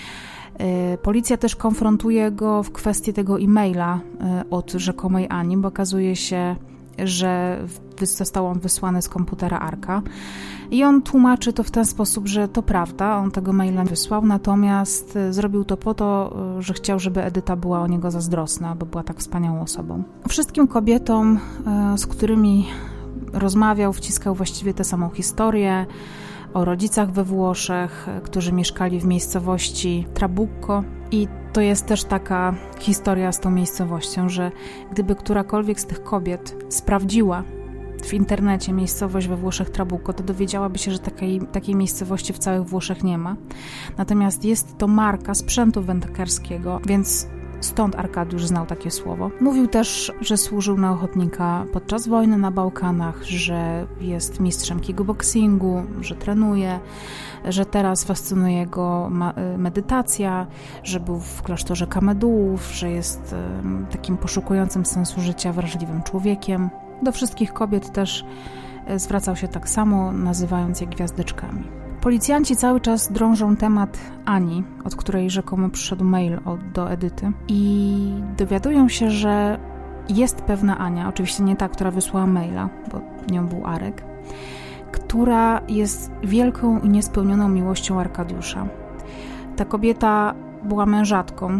Policja też konfrontuje go w kwestii tego e-maila od rzekomej Ani, bo okazuje się, że został on wysłany z komputera Arka. I on tłumaczy to w ten sposób, że to prawda, on tego maila wysłał, natomiast zrobił to po to, że chciał, żeby Edyta była o niego zazdrosna, bo była tak wspaniałą osobą. Wszystkim kobietom, z którymi rozmawiał, wciskał właściwie tę samą historię o rodzicach we Włoszech, którzy mieszkali w miejscowości Trabucco i to jest też taka historia z tą miejscowością, że gdyby którakolwiek z tych kobiet sprawdziła w internecie miejscowość we Włoszech Trabucco, to dowiedziałaby się, że takiej miejscowości w całych Włoszech nie ma. Natomiast jest to marka sprzętu wędkarskiego, więc stąd Arkadiusz znał takie słowo. Mówił też, że służył na ochotnika podczas wojny na Bałkanach, że jest mistrzem kickboxingu, że trenuje, że teraz fascynuje go medytacja, że był w klasztorze Kamedułów, że jest takim poszukującym sensu życia wrażliwym człowiekiem. Do wszystkich kobiet też zwracał się tak samo, nazywając je gwiazdeczkami. Policjanci cały czas drążą temat Ani, od której rzekomo przyszedł mail do Edyty i dowiadują się, że jest pewna Ania, oczywiście nie ta, która wysłała maila, bo nią był Arek, która jest wielką i niespełnioną miłością Arkadiusza. Ta kobieta była mężatką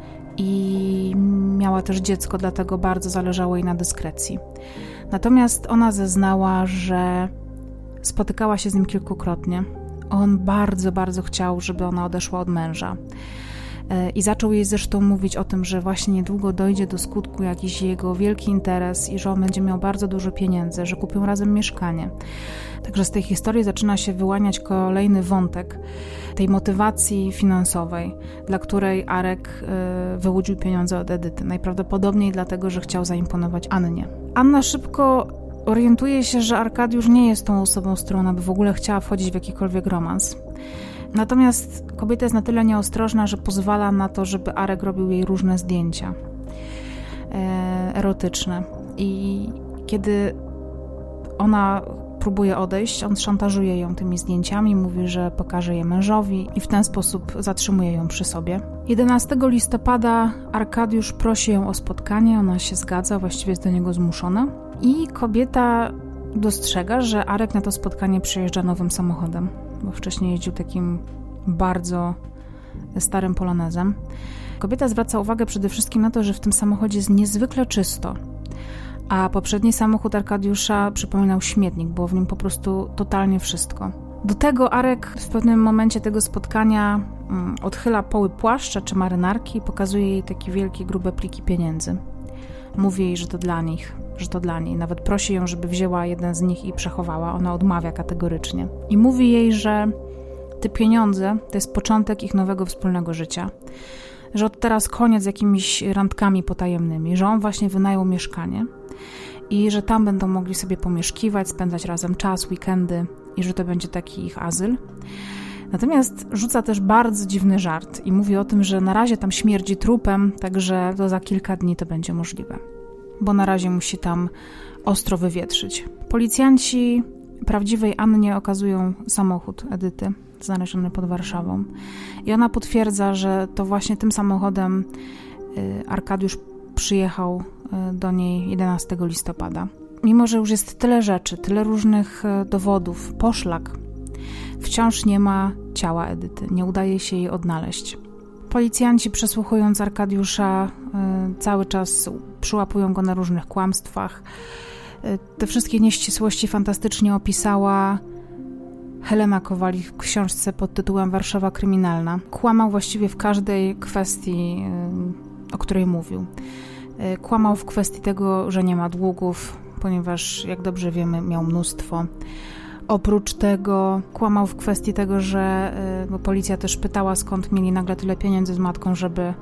i miała też dziecko, dlatego bardzo zależało jej na dyskrecji. Natomiast ona zeznała, że spotykała się z nim kilkukrotnie. On bardzo, bardzo chciał, żeby ona odeszła od męża. I zaczął jej zresztą mówić o tym, że właśnie niedługo dojdzie do skutku jakiś jego wielki interes i że on będzie miał bardzo dużo pieniędzy, że kupią razem mieszkanie. Także z tej historii zaczyna się wyłaniać kolejny wątek tej motywacji finansowej, dla której Arek wyłudził pieniądze od Edyty. Najprawdopodobniej dlatego, że chciał zaimponować Annie. Anna szybko orientuje się, że Arkadiusz nie jest tą osobą, z którą ona by w ogóle chciała wchodzić w jakikolwiek romans. Natomiast kobieta jest na tyle nieostrożna, że pozwala na to, żeby Arek robił jej różne zdjęcia erotyczne. I kiedy ona próbuje odejść, on szantażuje ją tymi zdjęciami, mówi, że pokaże je mężowi i w ten sposób zatrzymuje ją przy sobie. 11 listopada Arkadiusz prosi ją o spotkanie, ona się zgadza, właściwie jest do niego zmuszona i kobieta dostrzega, że Arek na to spotkanie przyjeżdża nowym samochodem, bo wcześniej jeździł takim bardzo starym polonezem. Kobieta zwraca uwagę przede wszystkim na to, że w tym samochodzie jest niezwykle czysto, a poprzedni samochód Arkadiusza przypominał śmietnik, było w nim po prostu totalnie wszystko. Do tego Arek w pewnym momencie tego spotkania odchyla poły płaszcza czy marynarki i pokazuje jej takie wielkie, grube pliki pieniędzy. Mówi jej, że to dla nich, że to dla niej. Nawet prosi ją, żeby wzięła jeden z nich i przechowała. Ona odmawia kategorycznie. I mówi jej, że te pieniądze to jest początek ich nowego wspólnego życia. Że od teraz koniec z jakimiś randkami potajemnymi, że on właśnie wynajął mieszkanie i że tam będą mogli sobie pomieszkiwać, spędzać razem czas, weekendy i że to będzie taki ich azyl. Natomiast rzuca też bardzo dziwny żart i mówi o tym, że na razie tam śmierdzi trupem, także to za kilka dni to będzie możliwe, bo na razie musi tam ostro wywietrzyć. Policjanci prawdziwej Annie okazują samochód Edyty, znaleziony pod Warszawą i ona potwierdza, że to właśnie tym samochodem Arkadiusz przyjechał do niej 11 listopada. Mimo że już jest tyle rzeczy, tyle różnych dowodów, poszlak, wciąż nie ma ciała Edyty, nie udaje się jej odnaleźć. Policjanci, przesłuchując Arkadiusza, cały czas przyłapują go na różnych kłamstwach. Te wszystkie nieścisłości fantastycznie opisała Helena Kowalik w książce pod tytułem Warszawa kryminalna. Kłamał właściwie w każdej kwestii, o której mówił. Kłamał w kwestii tego, że nie ma długów, ponieważ, jak dobrze wiemy, miał mnóstwo. Oprócz tego kłamał w kwestii tego, że bo policja też pytała, skąd mieli nagle tyle pieniędzy z matką, żeby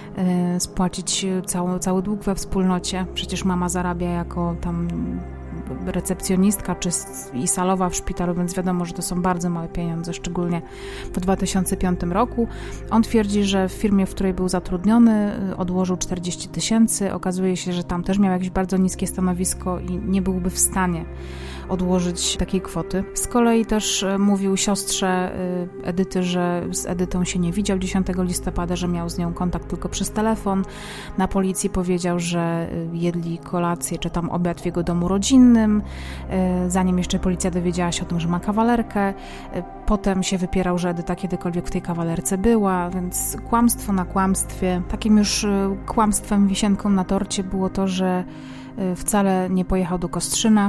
spłacić cały dług we wspólnocie. Przecież mama zarabia jako tam recepcjonistka i salowa w szpitalu, więc wiadomo, że to są bardzo małe pieniądze, szczególnie w 2005 roku. On twierdzi, że w firmie, w której był zatrudniony, odłożył 40 000. Okazuje się, że tam też miał jakieś bardzo niskie stanowisko i nie byłby w stanie odłożyć takiej kwoty. Z kolei też mówił siostrze Edyty, że z Edytą się nie widział 10 listopada, że miał z nią kontakt tylko przez telefon. Na policji powiedział, że jedli kolację czy tam obiad w jego domu rodzinnym, zanim jeszcze policja dowiedziała się o tym, że ma kawalerkę. Potem się wypierał, że Edyta kiedykolwiek w tej kawalerce była, więc kłamstwo na kłamstwie. Takim już kłamstwem, wisienką na torcie było to, że wcale nie pojechał do Kostrzyna,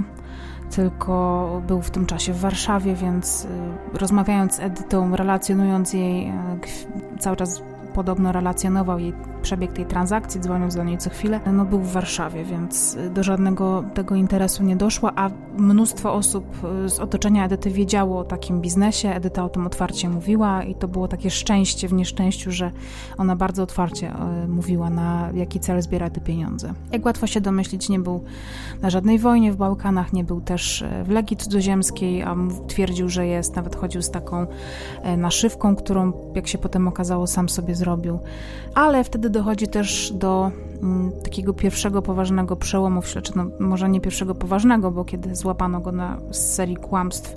tylko był w tym czasie w Warszawie, więc rozmawiając z Edytą, relacjonując jej cały czas podobno relacjonował jej przebieg tej transakcji, dzwoniąc do niej co chwilę, był w Warszawie, więc do żadnego tego interesu nie doszło, a mnóstwo osób z otoczenia Edyty wiedziało o takim biznesie. Edyta o tym otwarcie mówiła i to było takie szczęście w nieszczęściu, że ona bardzo otwarcie mówiła, na jaki cel zbiera te pieniądze. Jak łatwo się domyślić, nie był na żadnej wojnie w Bałkanach, nie był też w Legii Cudzoziemskiej, a twierdził, że jest, nawet chodził z taką naszywką, którą, jak się potem okazało, sam sobie zrobił. Ale wtedy dochodzi też do takiego pierwszego poważnego przełomu w śledczym, może nie pierwszego poważnego, bo kiedy złapano go na serii kłamstw,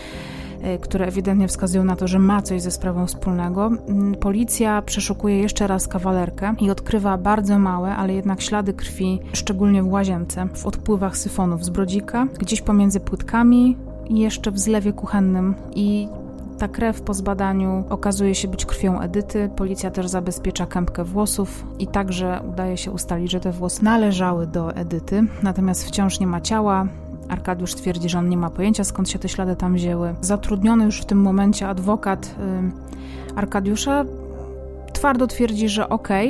które ewidentnie wskazują na to, że ma coś ze sprawą wspólnego, policja przeszukuje jeszcze raz kawalerkę i odkrywa bardzo małe, ale jednak ślady krwi, szczególnie w łazience, w odpływach syfonów z brodzika, gdzieś pomiędzy płytkami i jeszcze w zlewie kuchennym. I ta krew po zbadaniu okazuje się być krwią Edyty. Policja też zabezpiecza kępkę włosów i także udaje się ustalić, że te włosy należały do Edyty, natomiast wciąż nie ma ciała. Arkadiusz twierdzi, że on nie ma pojęcia, skąd się te ślady tam wzięły. Zatrudniony już w tym momencie adwokat Arkadiusza twardo twierdzi, że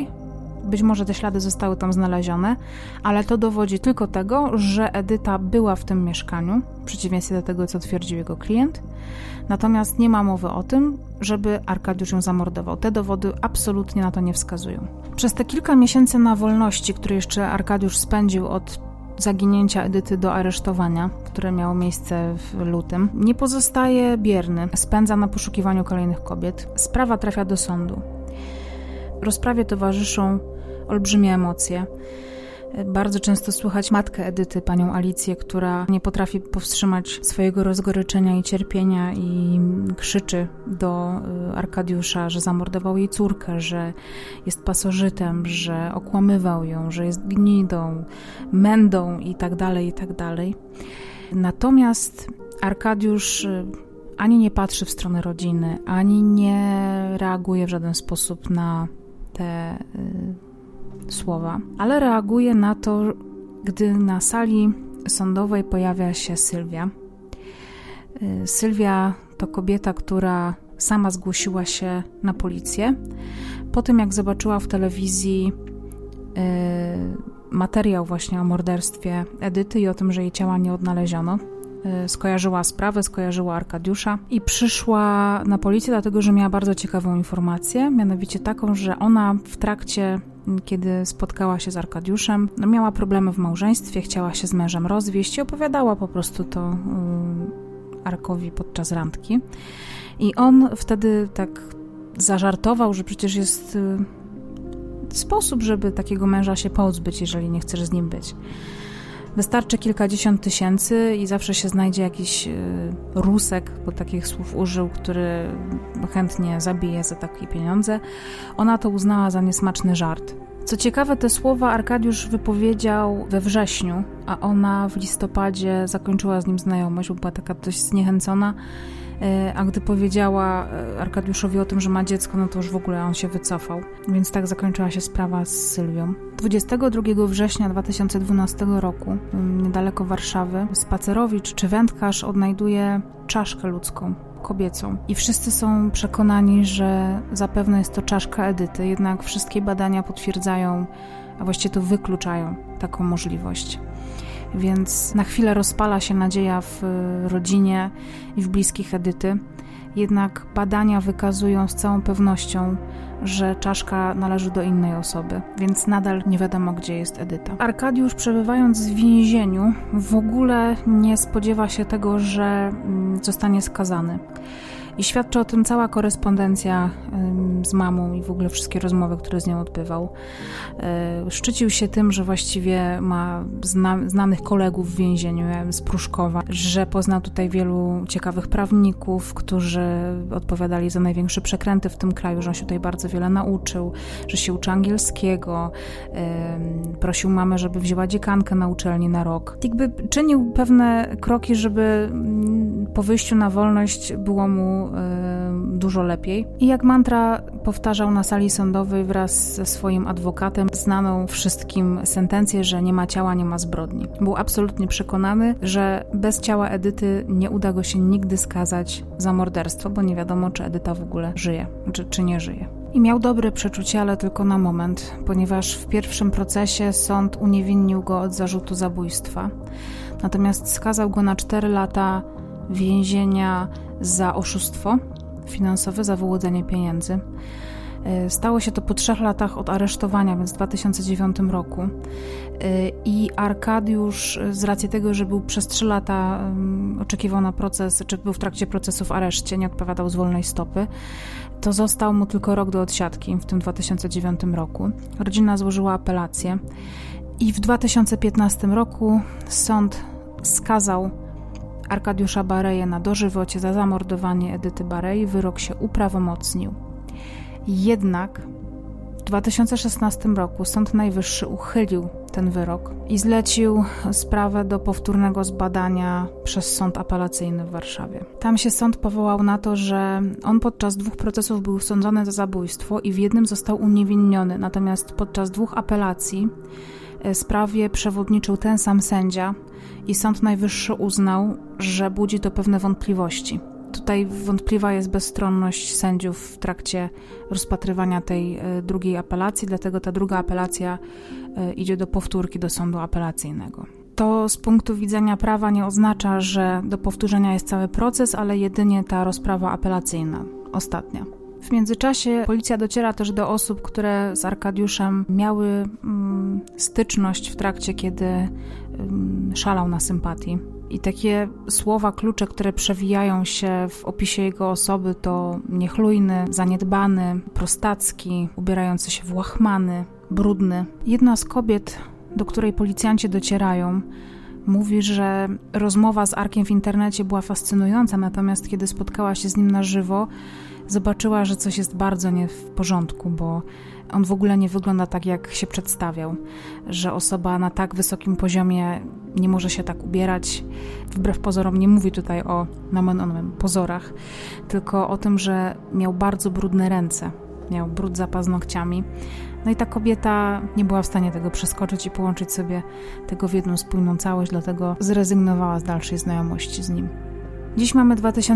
być może te ślady zostały tam znalezione, ale to dowodzi tylko tego, że Edyta była w tym mieszkaniu, w przeciwieństwie do tego, co twierdził jego klient. Natomiast nie ma mowy o tym, żeby Arkadiusz ją zamordował. Te dowody absolutnie na to nie wskazują. Przez te kilka miesięcy na wolności, które jeszcze Arkadiusz spędził od zaginięcia Edyty do aresztowania, które miało miejsce w lutym, nie pozostaje bierny. Spędza na poszukiwaniu kolejnych kobiet. Sprawa trafia do sądu. Rozprawie towarzyszą olbrzymie emocje. Bardzo często słychać matkę Edyty, panią Alicję, która nie potrafi powstrzymać swojego rozgoryczenia i cierpienia i krzyczy do Arkadiusza, że zamordował jej córkę, że jest pasożytem, że okłamywał ją, że jest gnidą, mędą i tak dalej. Natomiast Arkadiusz ani nie patrzy w stronę rodziny, ani nie reaguje w żaden sposób na te słowa, ale reaguje na to, gdy na sali sądowej pojawia się Sylwia. Sylwia to kobieta, która sama zgłosiła się na policję po tym, jak zobaczyła w telewizji materiał właśnie o morderstwie Edyty i o tym, że jej ciała nie odnaleziono. Skojarzyła sprawę, skojarzyła Arkadiusza i przyszła na policję, dlatego że miała bardzo ciekawą informację, mianowicie taką, że ona w trakcie, kiedy spotkała się z Arkadiuszem, miała problemy w małżeństwie, chciała się z mężem rozwieść i opowiadała po prostu to Arkowi podczas randki. I on wtedy tak zażartował, że przecież jest sposób, żeby takiego męża się pozbyć, jeżeli nie chcesz z nim być. Wystarczy kilkadziesiąt tysięcy i zawsze się znajdzie jakiś rusek, bo takich słów użył, który chętnie zabije za takie pieniądze. Ona to uznała za niesmaczny żart. Co ciekawe, te słowa Arkadiusz wypowiedział we wrześniu, a ona w listopadzie zakończyła z nim znajomość, bo była taka dość zniechęcona. A gdy powiedziała Arkadiuszowi o tym, że ma dziecko, no to już w ogóle on się wycofał. Więc tak zakończyła się sprawa z Sylwią. 22 września 2012 roku, niedaleko Warszawy, spacerowicz czy wędkarz odnajduje czaszkę ludzką, kobiecą. I wszyscy są przekonani, że zapewne jest to czaszka Edyty, jednak wszystkie badania potwierdzają, a właściwie to wykluczają taką możliwość. Więc na chwilę rozpala się nadzieja w rodzinie i w bliskich Edyty. Jednak badania wykazują z całą pewnością, że czaszka należy do innej osoby, więc nadal nie wiadomo, gdzie jest Edyta. Arkadiusz, przebywając w więzieniu, w ogóle nie spodziewa się tego, że zostanie skazany. I świadczy o tym cała korespondencja z mamą i w ogóle wszystkie rozmowy, które z nią odbywał. Szczycił się tym, że właściwie ma znanych kolegów w więzieniu z Pruszkowa, że poznał tutaj wielu ciekawych prawników, którzy odpowiadali za największe przekręty w tym kraju, że on się tutaj bardzo wiele nauczył, że się uczy angielskiego, prosił mamę, żeby wzięła dziekankę na uczelni na rok. Jakby czynił pewne kroki, żeby po wyjściu na wolność było mu dużo lepiej. I jak mantra powtarzał na sali sądowej wraz ze swoim adwokatem znaną wszystkim sentencję, że nie ma ciała, nie ma zbrodni. Był absolutnie przekonany, że bez ciała Edyty nie uda go się nigdy skazać za morderstwo, bo nie wiadomo, czy Edyta w ogóle żyje, czy nie żyje. I miał dobre przeczucie, ale tylko na moment, ponieważ w pierwszym procesie sąd uniewinnił go od zarzutu zabójstwa. Natomiast skazał go na 4 lata więzienia za oszustwo finansowe, za wyłudzenie pieniędzy. Stało się to po 3 latach od aresztowania, więc w 2009 roku. I Arkadiusz, z racji tego, że był przez 3 lata oczekiwał na proces, czy był w trakcie procesu w areszcie, nie odpowiadał z wolnej stopy, to został mu tylko rok do odsiadki w tym 2009 roku. Rodzina złożyła apelację i w 2015 roku sąd skazał Arkadiusza Bareję na dożywocie za zamordowanie Edyty Barei. Wyrok się uprawomocnił. Jednak w 2016 roku Sąd Najwyższy uchylił ten wyrok i zlecił sprawę do powtórnego zbadania przez Sąd Apelacyjny w Warszawie. Tam się sąd powołał na to, że on podczas 2 procesów był sądzony za zabójstwo i w jednym został uniewinniony, natomiast podczas 2 apelacji sprawie przewodniczył ten sam sędzia i Sąd Najwyższy uznał, że budzi to pewne wątpliwości. Tutaj wątpliwa jest bezstronność sędziów w trakcie rozpatrywania tej drugiej apelacji, dlatego ta druga apelacja idzie do powtórki do sądu apelacyjnego. To z punktu widzenia prawa nie oznacza, że do powtórzenia jest cały proces, ale jedynie ta rozprawa apelacyjna, ostatnia. W międzyczasie policja dociera też do osób, które z Arkadiuszem miały styczność w trakcie, kiedy szalał na sympatii. I takie słowa klucze, które przewijają się w opisie jego osoby, to niechlujny, zaniedbany, prostacki, ubierający się w łachmany, brudny. Jedna z kobiet, do której policjanci docierają, mówi, że rozmowa z Arkiem w internecie była fascynująca, natomiast kiedy spotkała się z nim na żywo, zobaczyła, że coś jest bardzo nie w porządku, bo on w ogóle nie wygląda tak, jak się przedstawiał, że osoba na tak wysokim poziomie nie może się tak ubierać. Wbrew pozorom nie mówi tutaj o nomen omen pozorach, tylko o tym, że miał bardzo brudne ręce, miał brud za paznokciami. No i ta kobieta nie była w stanie tego przeskoczyć i połączyć sobie tego w jedną spójną całość, dlatego zrezygnowała z dalszej znajomości z nim. Dziś mamy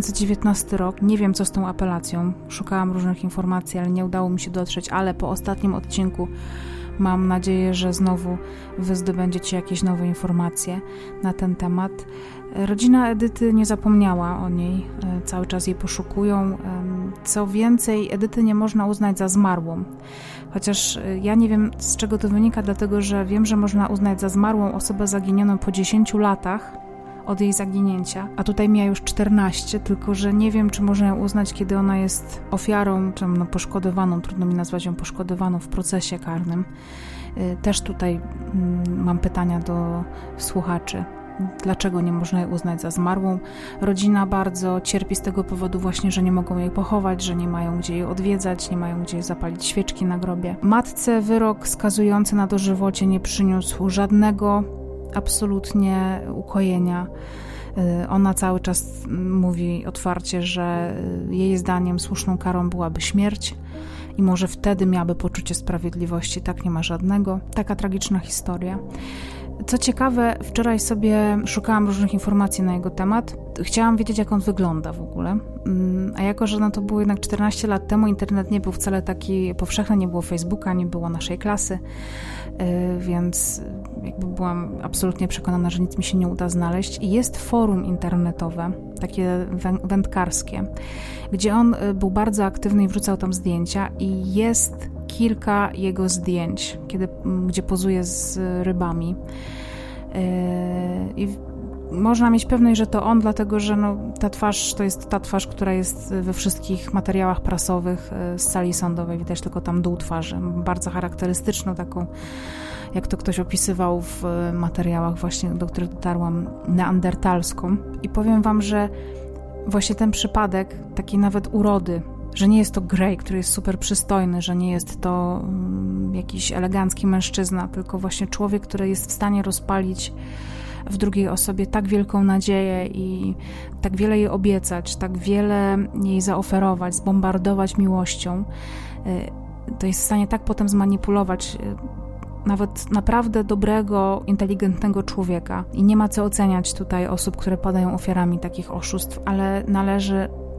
2019 rok, nie wiem co z tą apelacją, szukałam różnych informacji, ale nie udało mi się dotrzeć, ale po ostatnim odcinku mam nadzieję, że znowu wy zdobędziecie jakieś nowe informacje na ten temat. Rodzina Edyty nie zapomniała o niej, cały czas jej poszukują. Co więcej, Edyty nie można uznać za zmarłą, chociaż ja nie wiem z czego to wynika, dlatego że wiem, że można uznać za zmarłą osobę zaginioną po 10 latach, od jej zaginięcia, a tutaj miała już 14, tylko że nie wiem, czy można ją uznać, kiedy ona jest ofiarą, czy poszkodowaną, trudno mi nazwać ją poszkodowaną w procesie karnym. Też tutaj mam pytania do słuchaczy. Dlaczego nie można jej uznać za zmarłą? Rodzina bardzo cierpi z tego powodu właśnie, że nie mogą jej pochować, że nie mają gdzie jej odwiedzać, nie mają gdzie zapalić świeczki na grobie. Matce wyrok skazujący na dożywocie nie przyniósł żadnego absolutnie ukojenia. Ona cały czas mówi otwarcie, że jej zdaniem słuszną karą byłaby śmierć i może wtedy miałaby poczucie sprawiedliwości. Tak nie ma żadnego. Taka tragiczna historia. Co ciekawe, wczoraj sobie szukałam różnych informacji na jego temat. Chciałam wiedzieć, jak on wygląda w ogóle. A jako, że to było jednak 14 lat temu, internet nie był wcale taki powszechny, nie było Facebooka, nie było naszej klasy, więc jakby byłam absolutnie przekonana, że nic mi się nie uda znaleźć. I jest forum internetowe, takie wędkarskie, gdzie on był bardzo aktywny i wrzucał tam zdjęcia i jest kilka jego zdjęć, gdzie pozuje z rybami. I można mieć pewność, że to on, dlatego że ta twarz to jest ta twarz, która jest we wszystkich materiałach prasowych z sali sądowej. Widać tylko tam dół twarzy. Bardzo charakterystyczną, taką, jak to ktoś opisywał w materiałach właśnie, do których dotarłam, neandertalską. I powiem wam, że właśnie ten przypadek takiej nawet urody, że nie jest to Grey, który jest super przystojny, że nie jest to jakiś elegancki mężczyzna, tylko właśnie człowiek, który jest w stanie rozpalić w drugiej osobie tak wielką nadzieję i tak wiele jej obiecać, tak wiele jej zaoferować, zbombardować miłością, to jest w stanie tak potem zmanipulować nawet naprawdę dobrego, inteligentnego człowieka. I nie ma co oceniać tutaj osób, które padają ofiarami takich oszustw, ale należy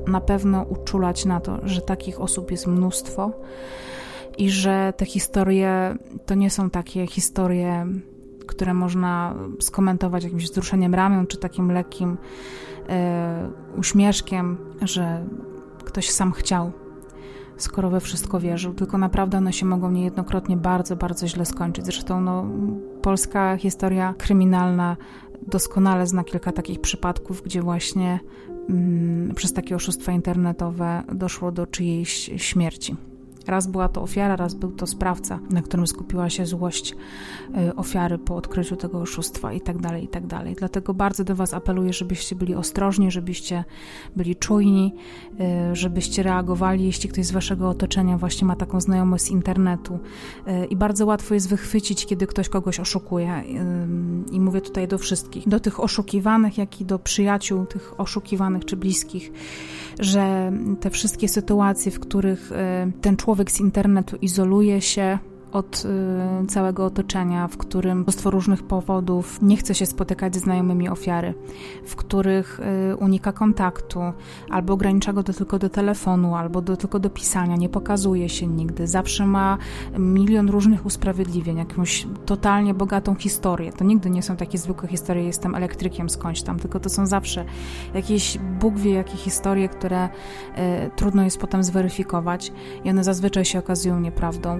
na pewno uczulać na to, że takich osób jest mnóstwo i że te historie to nie są takie historie, które można skomentować jakimś wzruszeniem ramion czy takim lekkim uśmieszkiem, że ktoś sam chciał, skoro we wszystko wierzył, tylko naprawdę one się mogą niejednokrotnie bardzo, bardzo źle skończyć. Zresztą polska historia kryminalna doskonale zna kilka takich przypadków, gdzie właśnie przez takie oszustwa internetowe doszło do czyjejś śmierci. Raz była to ofiara, raz był to sprawca, na którym skupiła się złość ofiary po odkryciu tego oszustwa i tak dalej, i tak dalej. Dlatego bardzo do Was apeluję, żebyście byli ostrożni, żebyście byli czujni, żebyście reagowali, jeśli ktoś z Waszego otoczenia właśnie ma taką znajomość z internetu. I bardzo łatwo jest wychwycić, kiedy ktoś kogoś oszukuje. I mówię tutaj do wszystkich, do tych oszukiwanych, jak i do przyjaciół tych oszukiwanych czy bliskich, że te wszystkie sytuacje, w których ten człowiek z internetu izoluje się od całego otoczenia, w którym mnóstwo różnych powodów nie chce się spotykać ze znajomymi ofiary, w których unika kontaktu, albo ogranicza go tylko do telefonu, albo tylko do pisania, nie pokazuje się nigdy, zawsze ma milion różnych usprawiedliwień, jakąś totalnie bogatą historię. To nigdy nie są takie zwykłe historie, jestem elektrykiem skądś tam, tylko to są zawsze jakieś Bóg wie jakie historie, które trudno jest potem zweryfikować i one zazwyczaj się okazują nieprawdą.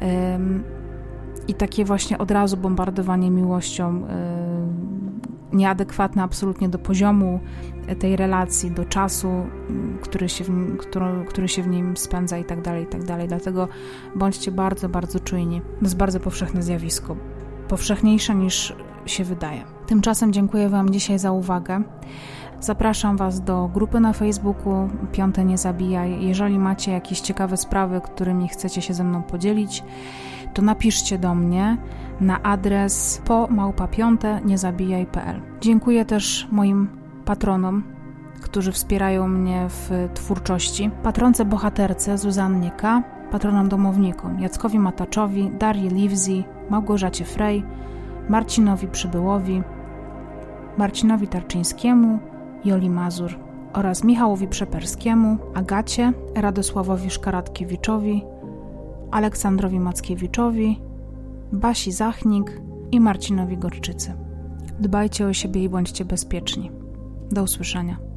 I takie właśnie od razu bombardowanie miłością nieadekwatne absolutnie do poziomu tej relacji, do czasu, który się w nim spędza i tak dalej, i tak dalej. Dlatego bądźcie bardzo, bardzo czujni. To jest bardzo powszechne zjawisko. Powszechniejsze niż się wydaje. Tymczasem dziękuję Wam dzisiaj za uwagę. Zapraszam Was do grupy na Facebooku Piąte Nie Zabijaj. Jeżeli macie jakieś ciekawe sprawy, którymi chcecie się ze mną podzielić, to napiszcie do mnie na adres po@piąteniezabijaj.pl. Dziękuję też moim patronom, którzy wspierają mnie w twórczości. Patronce bohaterce Zuzannie K., patronom domownikom Jackowi Mataczowi, Darii Livzi, Małgorzacie Frej, Marcinowi Przybyłowi, Marcinowi Tarczyńskiemu, Joli Mazur oraz Michałowi Przeperskiemu, Agacie, Radosławowi Szkaratkiewiczowi, Aleksandrowi Mackiewiczowi, Basi Zachnik i Marcinowi Gorczycy. Dbajcie o siebie i bądźcie bezpieczni. Do usłyszenia.